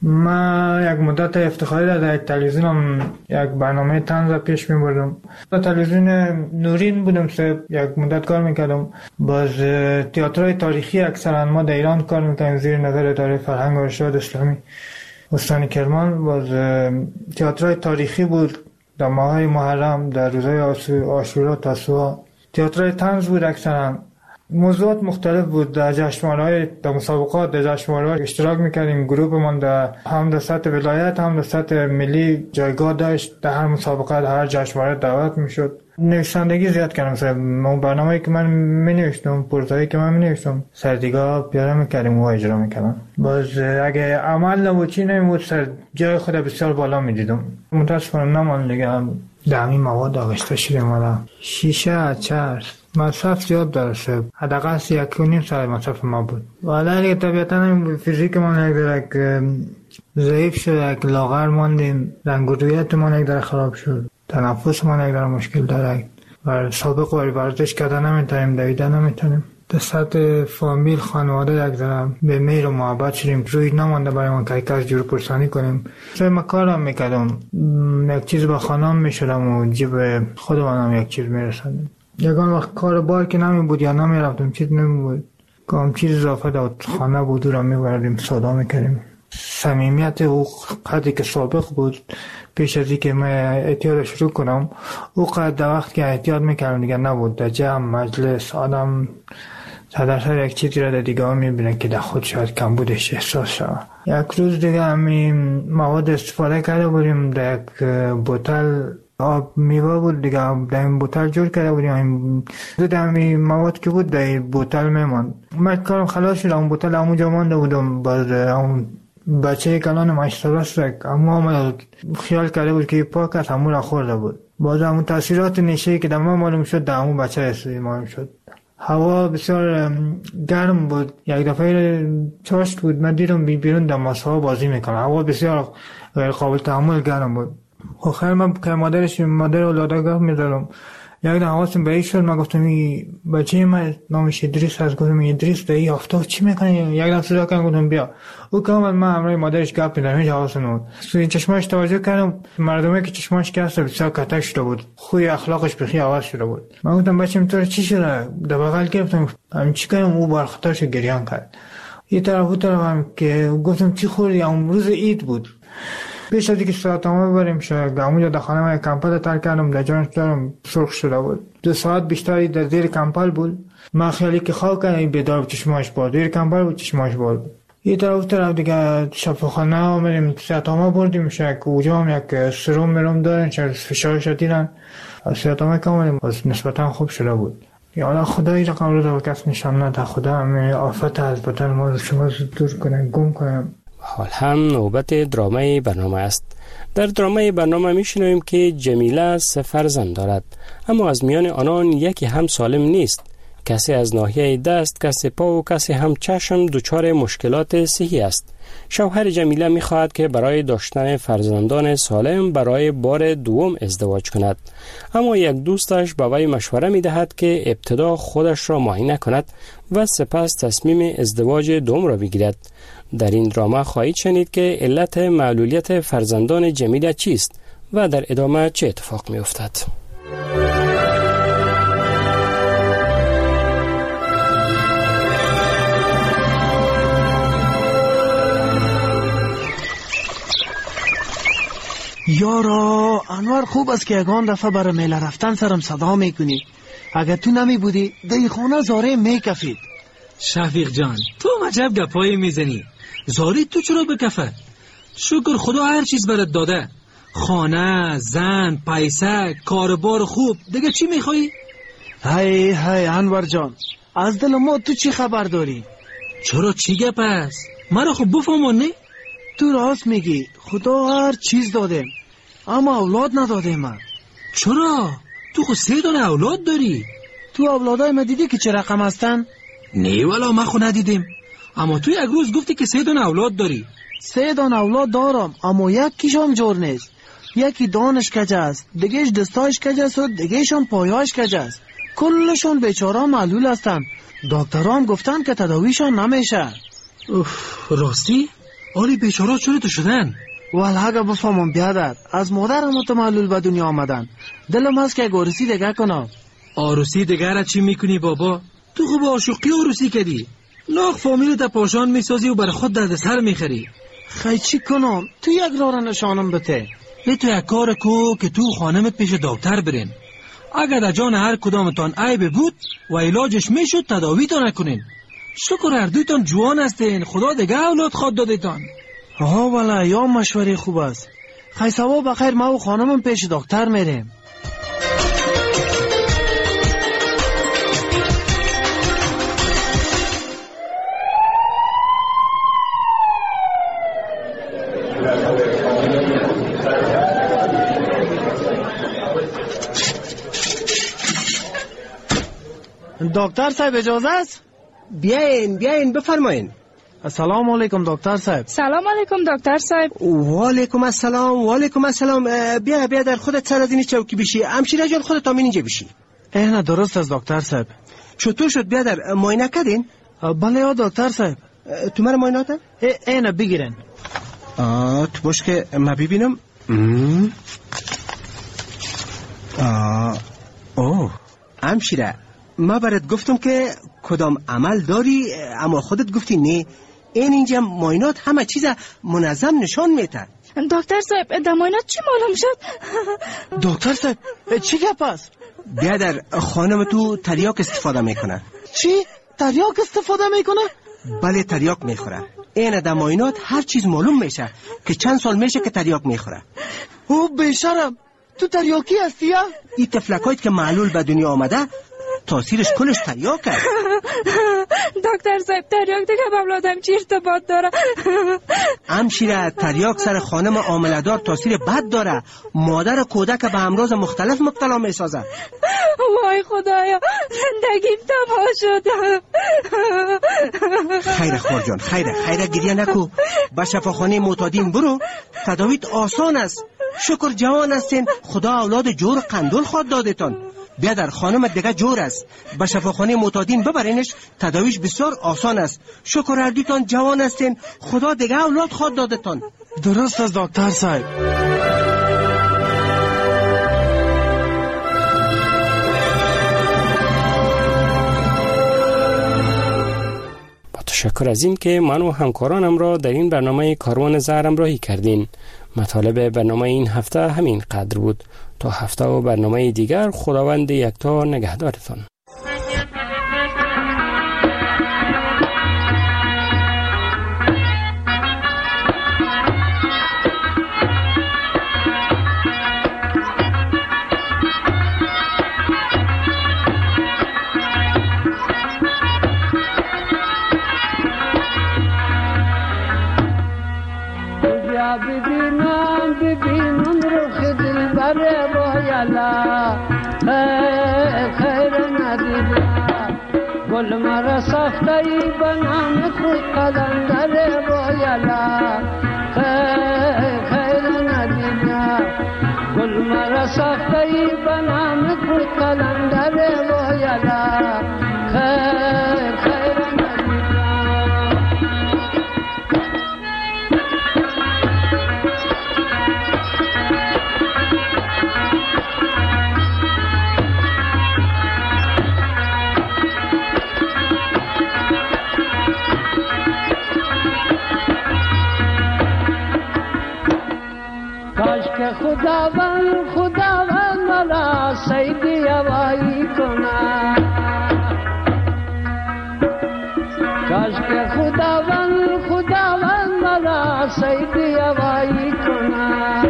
من یک مدت افتخاری در یک تلویزیون یک برنامه طنز پیش می‌بردم. در تلویزیون نورین بودم، سه یک مدت کار می‌کردم. باز تئاترهای تاریخی اکثرا ما در ایران کار می‌کردیم زیر نظر اداره فرهنگ و ارشاد اسلامی استان کرمان. باز تئاترهای تاریخی بود در ماه‌های محرم، در روزهای عاشورا، تاسوعا. تئاترهای طنز بود اکثرا. موضوعات مختلف بود. در جشنواره‌های در مسابقات در جشنواره‌ها اشتراک می‌کردیم. گروهمان در هم در سطح ولایت هم در سطح ملی جایگاه داشت. در هر مسابقه در هر جشنواره دعوت می‌شد. نویسندگی زیاد کردم. مثلا برنامه‌ای که من می‌نوشتم، پروزایی که من می‌نوشتم، سردیگاه پیاده می‌کردیم و اجرا می‌کردم. باز اگه عمل نبود چی نمی‌بود، سر جای خود بسیار بالا می‌دیدم. متأسفانه نمان دیگه در همین مواد آغشته شدیم. والا شیشه، چرس، مصرف زیاد درسته. حداقل یک و نیم سال مصرف ما بود. والا دیگه طبیعتاً فیزیک ما یک درک ضعیف شد، یک لاغر ماندیم، رنگ و رویت ما یک در خراب شد، تنفس ما یک در مشکل داره و سابق واری ورزش کردن نمیتونیم، دویدن نمیتونیم. در سطح فامیل خانواده یک در به مهر و محبت شدیم. روی نمانده برای ما که یک از جور پرسانی کنیم. سوی ما کارم میکردم، یک چیز با خانم میشدم و جیب خودمانم یک چیز میرسندم. یکان وقت کار بار که نمی بود یا نمی رفتم، چیز نمی بود کام چیز اضافه داد خانه بود و را می بردیم سودا میکردیم. صمیمیت او قدری که سابق بود پیش از اینکه من احتیاط شروع کنم، او قدر در وقت که احتیاط میکردم دیگه نبود. در جمع مجلس آدم صدر یک چیزی را در دیگه ها میبینه که در خود شاید کم بودش احساس شد. یک روز دیگه همین مواد استفاده کرده بودیم، در یک بوتل آب میوه بود دیگه، در این بوتل جور کرده بودیم. این در همین مواد که بود در این بوتل میماند. من کارم خلاص شد، اون بوتل همونجا مانده بودم. باز اون بچه کلان مشترست رک اما ما خیال کرده بود که پاک است، همون را خورده بود. باز همون تاثیرات نشهی که در ما معلوم شد در همون بچه استوی معلوم شد. هوا بسیار گرم بود. یک دفعه چاشت بود، من دیدم بیرون در ماسه بازی میکنه. هوا بسیار غیر قابل تحمل گرم بود. خیلی من که مادرش مادر اولادگاه میدارم، یک دم حواسم به این شد. من گفتم این بچه من نامش ادریس هست. گفتم ادریس در این هفته چی میکنه؟ یک دم صدا کردم گفتم بیا. او که من من همراه مادرش گپ میدم، هیچ حواسم نبود. سوی چشماش توجه کردم، مردمی که چشماش کسته بسیار کتک شده بود، خوی اخلاقش بخی عوض شده بود. من گفتم بچه‌م تو چی شده؟ در بغل گرفتم، همین چی کردم؟ او برخطار شد، گریان کرد. یه طرف اون طرف هم که گفتم چی خوردی؟ اون روز عید بود. پیش از اینکه ساعت همه بریم شد گامونجا در خانه من کمپل تر کردم، در جانش دارم سرخ شده بود. دو ساعت بیشتری در زیر کمپل بود. من خیلی که خواب کردم بیدار چشماش بود، زیر کمپل بود چشماش بود. یه طرف طرف دیگه شفاخانه آمدیم، ساعت همه بردیم شد که اوجا هم یک سروم مرم دارن شد فشارش دیدن. ساعت همه که آمدیم باز نسبتا خوب شده بود. یا خدایی رقم رو در کس نشان نده، خدا همه آفت از بدن ما شما دور کنه، گم کنه. حال هم نوبت درامه برنامه است. در درامه برنامه میشنویم که جمیله سه فرزند دارد، اما از میان آنان یکی هم سالم نیست. کسی از ناحیه دست، کسی پا و کسی هم چشم دچار مشکلات صحی است. شوهر جمیله می خواهد که برای داشتن فرزندان سالم برای بار دوم ازدواج کند، اما یک دوستش به وی مشوره می دهد که ابتدا خودش را معاینه کند و سپس تصمیم ازدواج دوم را بگیرد. در این دراما خواهید شنید که علت معلولیت فرزندان جمیله چیست و در ادامه چه اتفاق می افتد. یارا انور، خوب است که یگان دفعه برای میله رفتن سرم صدا میکنی. اگر تو نمی بودی دی خانه زاره میکفید. شفیق جان، تو مجب گپایی میزنی. زاری تو چرا بکفد؟ شکر خدا هر چیز برات داده. خانه، زن، پیسه، کاربار خوب. دیگه چی میخوایی؟ های های انور جان، از دل ما تو چی خبر داری؟ چرا چی گپ است؟ مرا خب بفهمون نه؟ تو راست میگی، خدا هر چیز داده اما اولاد نداده من. چرا؟ تو خود سه دانه اولاد داری. تو اولادای ما دیدی که چه رقم هستن؟ نه والا ما خود ندیدیم، اما تو یک روز گفتی که سه دانه اولاد داری. سه دانه اولاد دارم اما یکیش هم جور نیست. یکی دانش کج است، دیگهش دستایش کج است و دیگهش هم پایاش کج است. کلشون بیچاره معلول هستن. دکتران گفتن که تداویشان نمیشه. اوف، راستی؟ آلی بیچاره چرا تو شدن؟ والا اگه بفهمم بیادر، از مادرم متمعلول به دنیا آمدن. دلم هست که آروسی دیگه کنم. آروسی دیگه را چی میکنی بابا؟ تو خوب عاشقی آروسی کردی. لاغ فامیل تا پاشان میسازی و برای خود درد سر میخری. خیلی چی کنم؟ تو یک راه نشانم بده. ای تو یک کار کو که تو خانمت پیش دکتر برین. اگر در جان هر کدامتان عیب بود و علاجش میشد تداویتان نکنین. شکر هر دویتان جوان هستین، خدا دیگه اولاد خود دادیتان. ها والا یا مشوره خوب است. خیلی سوا بخیر، ما و خانمم پیش دکتر میریم. دکتر صاحب اجازه است؟ بیاین بیاین بفرمایین. السلام علیکم دکتر صاحب. سلام علیکم دکتر صاحب. و علیکم السلام و علیکم السلام. بیا بیا در خودت سر از این چوکی بشی. همشیره جان خودت همین اینجا بشی. اینه درست است دکتر صاحب. چطور شد بیا در معاینه کردین؟ بله یا دکتر صاحب. تو مرا معاینه کردن؟ اینه بگیرن. آه تو باش که ما ببینم. آه اوه همشیره، ما برات گفتم که کدام عمل داری اما خودت گفتی نه. این اینجا معاینات همه چیز منظم نشان میده. دکتر صاحب در معاینات چی معلوم شد؟ دکتر صاحب چی گپ است؟ بیا در خانم تو تریاک استفاده میکنه. چی؟ تریاک استفاده میکنه؟ بله تریاک میخوره. این در معاینات هر چیز معلوم میشه که چند سال میشه که تریاک میخوره. او بیشرم، تو تریاکی هستی یا؟ این تفلکایت که معلول به دنیا آمده تاثیرش کلش تریاک است. دکتر صاحب تریاک دیگه با اولادم چی ارتباط داره؟ همشیره تریاک سر خانم حامله‌دار تاثیر بد داره. مادر کودک به امراض مختلف مبتلا میسازه. وای خدایا زندگیم تباه شده. خیره خور جان خیره خیره گریه نکو. به شفاخانه معتادین برو، تداویت آسان است. شکر جوان هستین، خدا اولاد جور قندول خود دادتان. بیا در خانم دیگه جور است، به شفاخانه معتادین ببرینش، تداویش بسیار آسان است. شکر اردیتان جوان هستین، خدا دیگه اولاد خود دادتان. درست است دکتر صاحب. با تشکر از این که من و همکارانم را در این برنامه کاروان زهر همراهی کردین. مطالب برنامه این هفته همین قدر بود. تا هفته و برنامه دیگر خداوند یکتا نگهدارتان. ببینم ببینم رخ دلبر با یلا خیر ندیدم گل مرا ساخته ای به نام خود قلندر بایلا خیر خیر ندیدم گل مرا ساخته ای به نام خود قلندر بایلا خیر خیر خداوند خداوند ملا سیدی هوایی کنا کاش که خداوند خداوند ملا سیدی هوایی کنا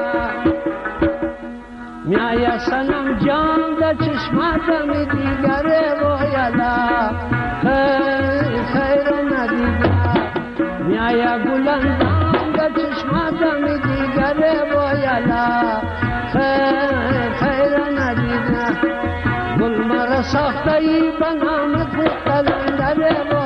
میای سنم جان در چشماتم دیگره بایلا خیر خیر ندیدم میای گلندام در چشماتم دیگره بایلا خیر خیر ندیدم گل مرا ساخته ای به نام خود قلندر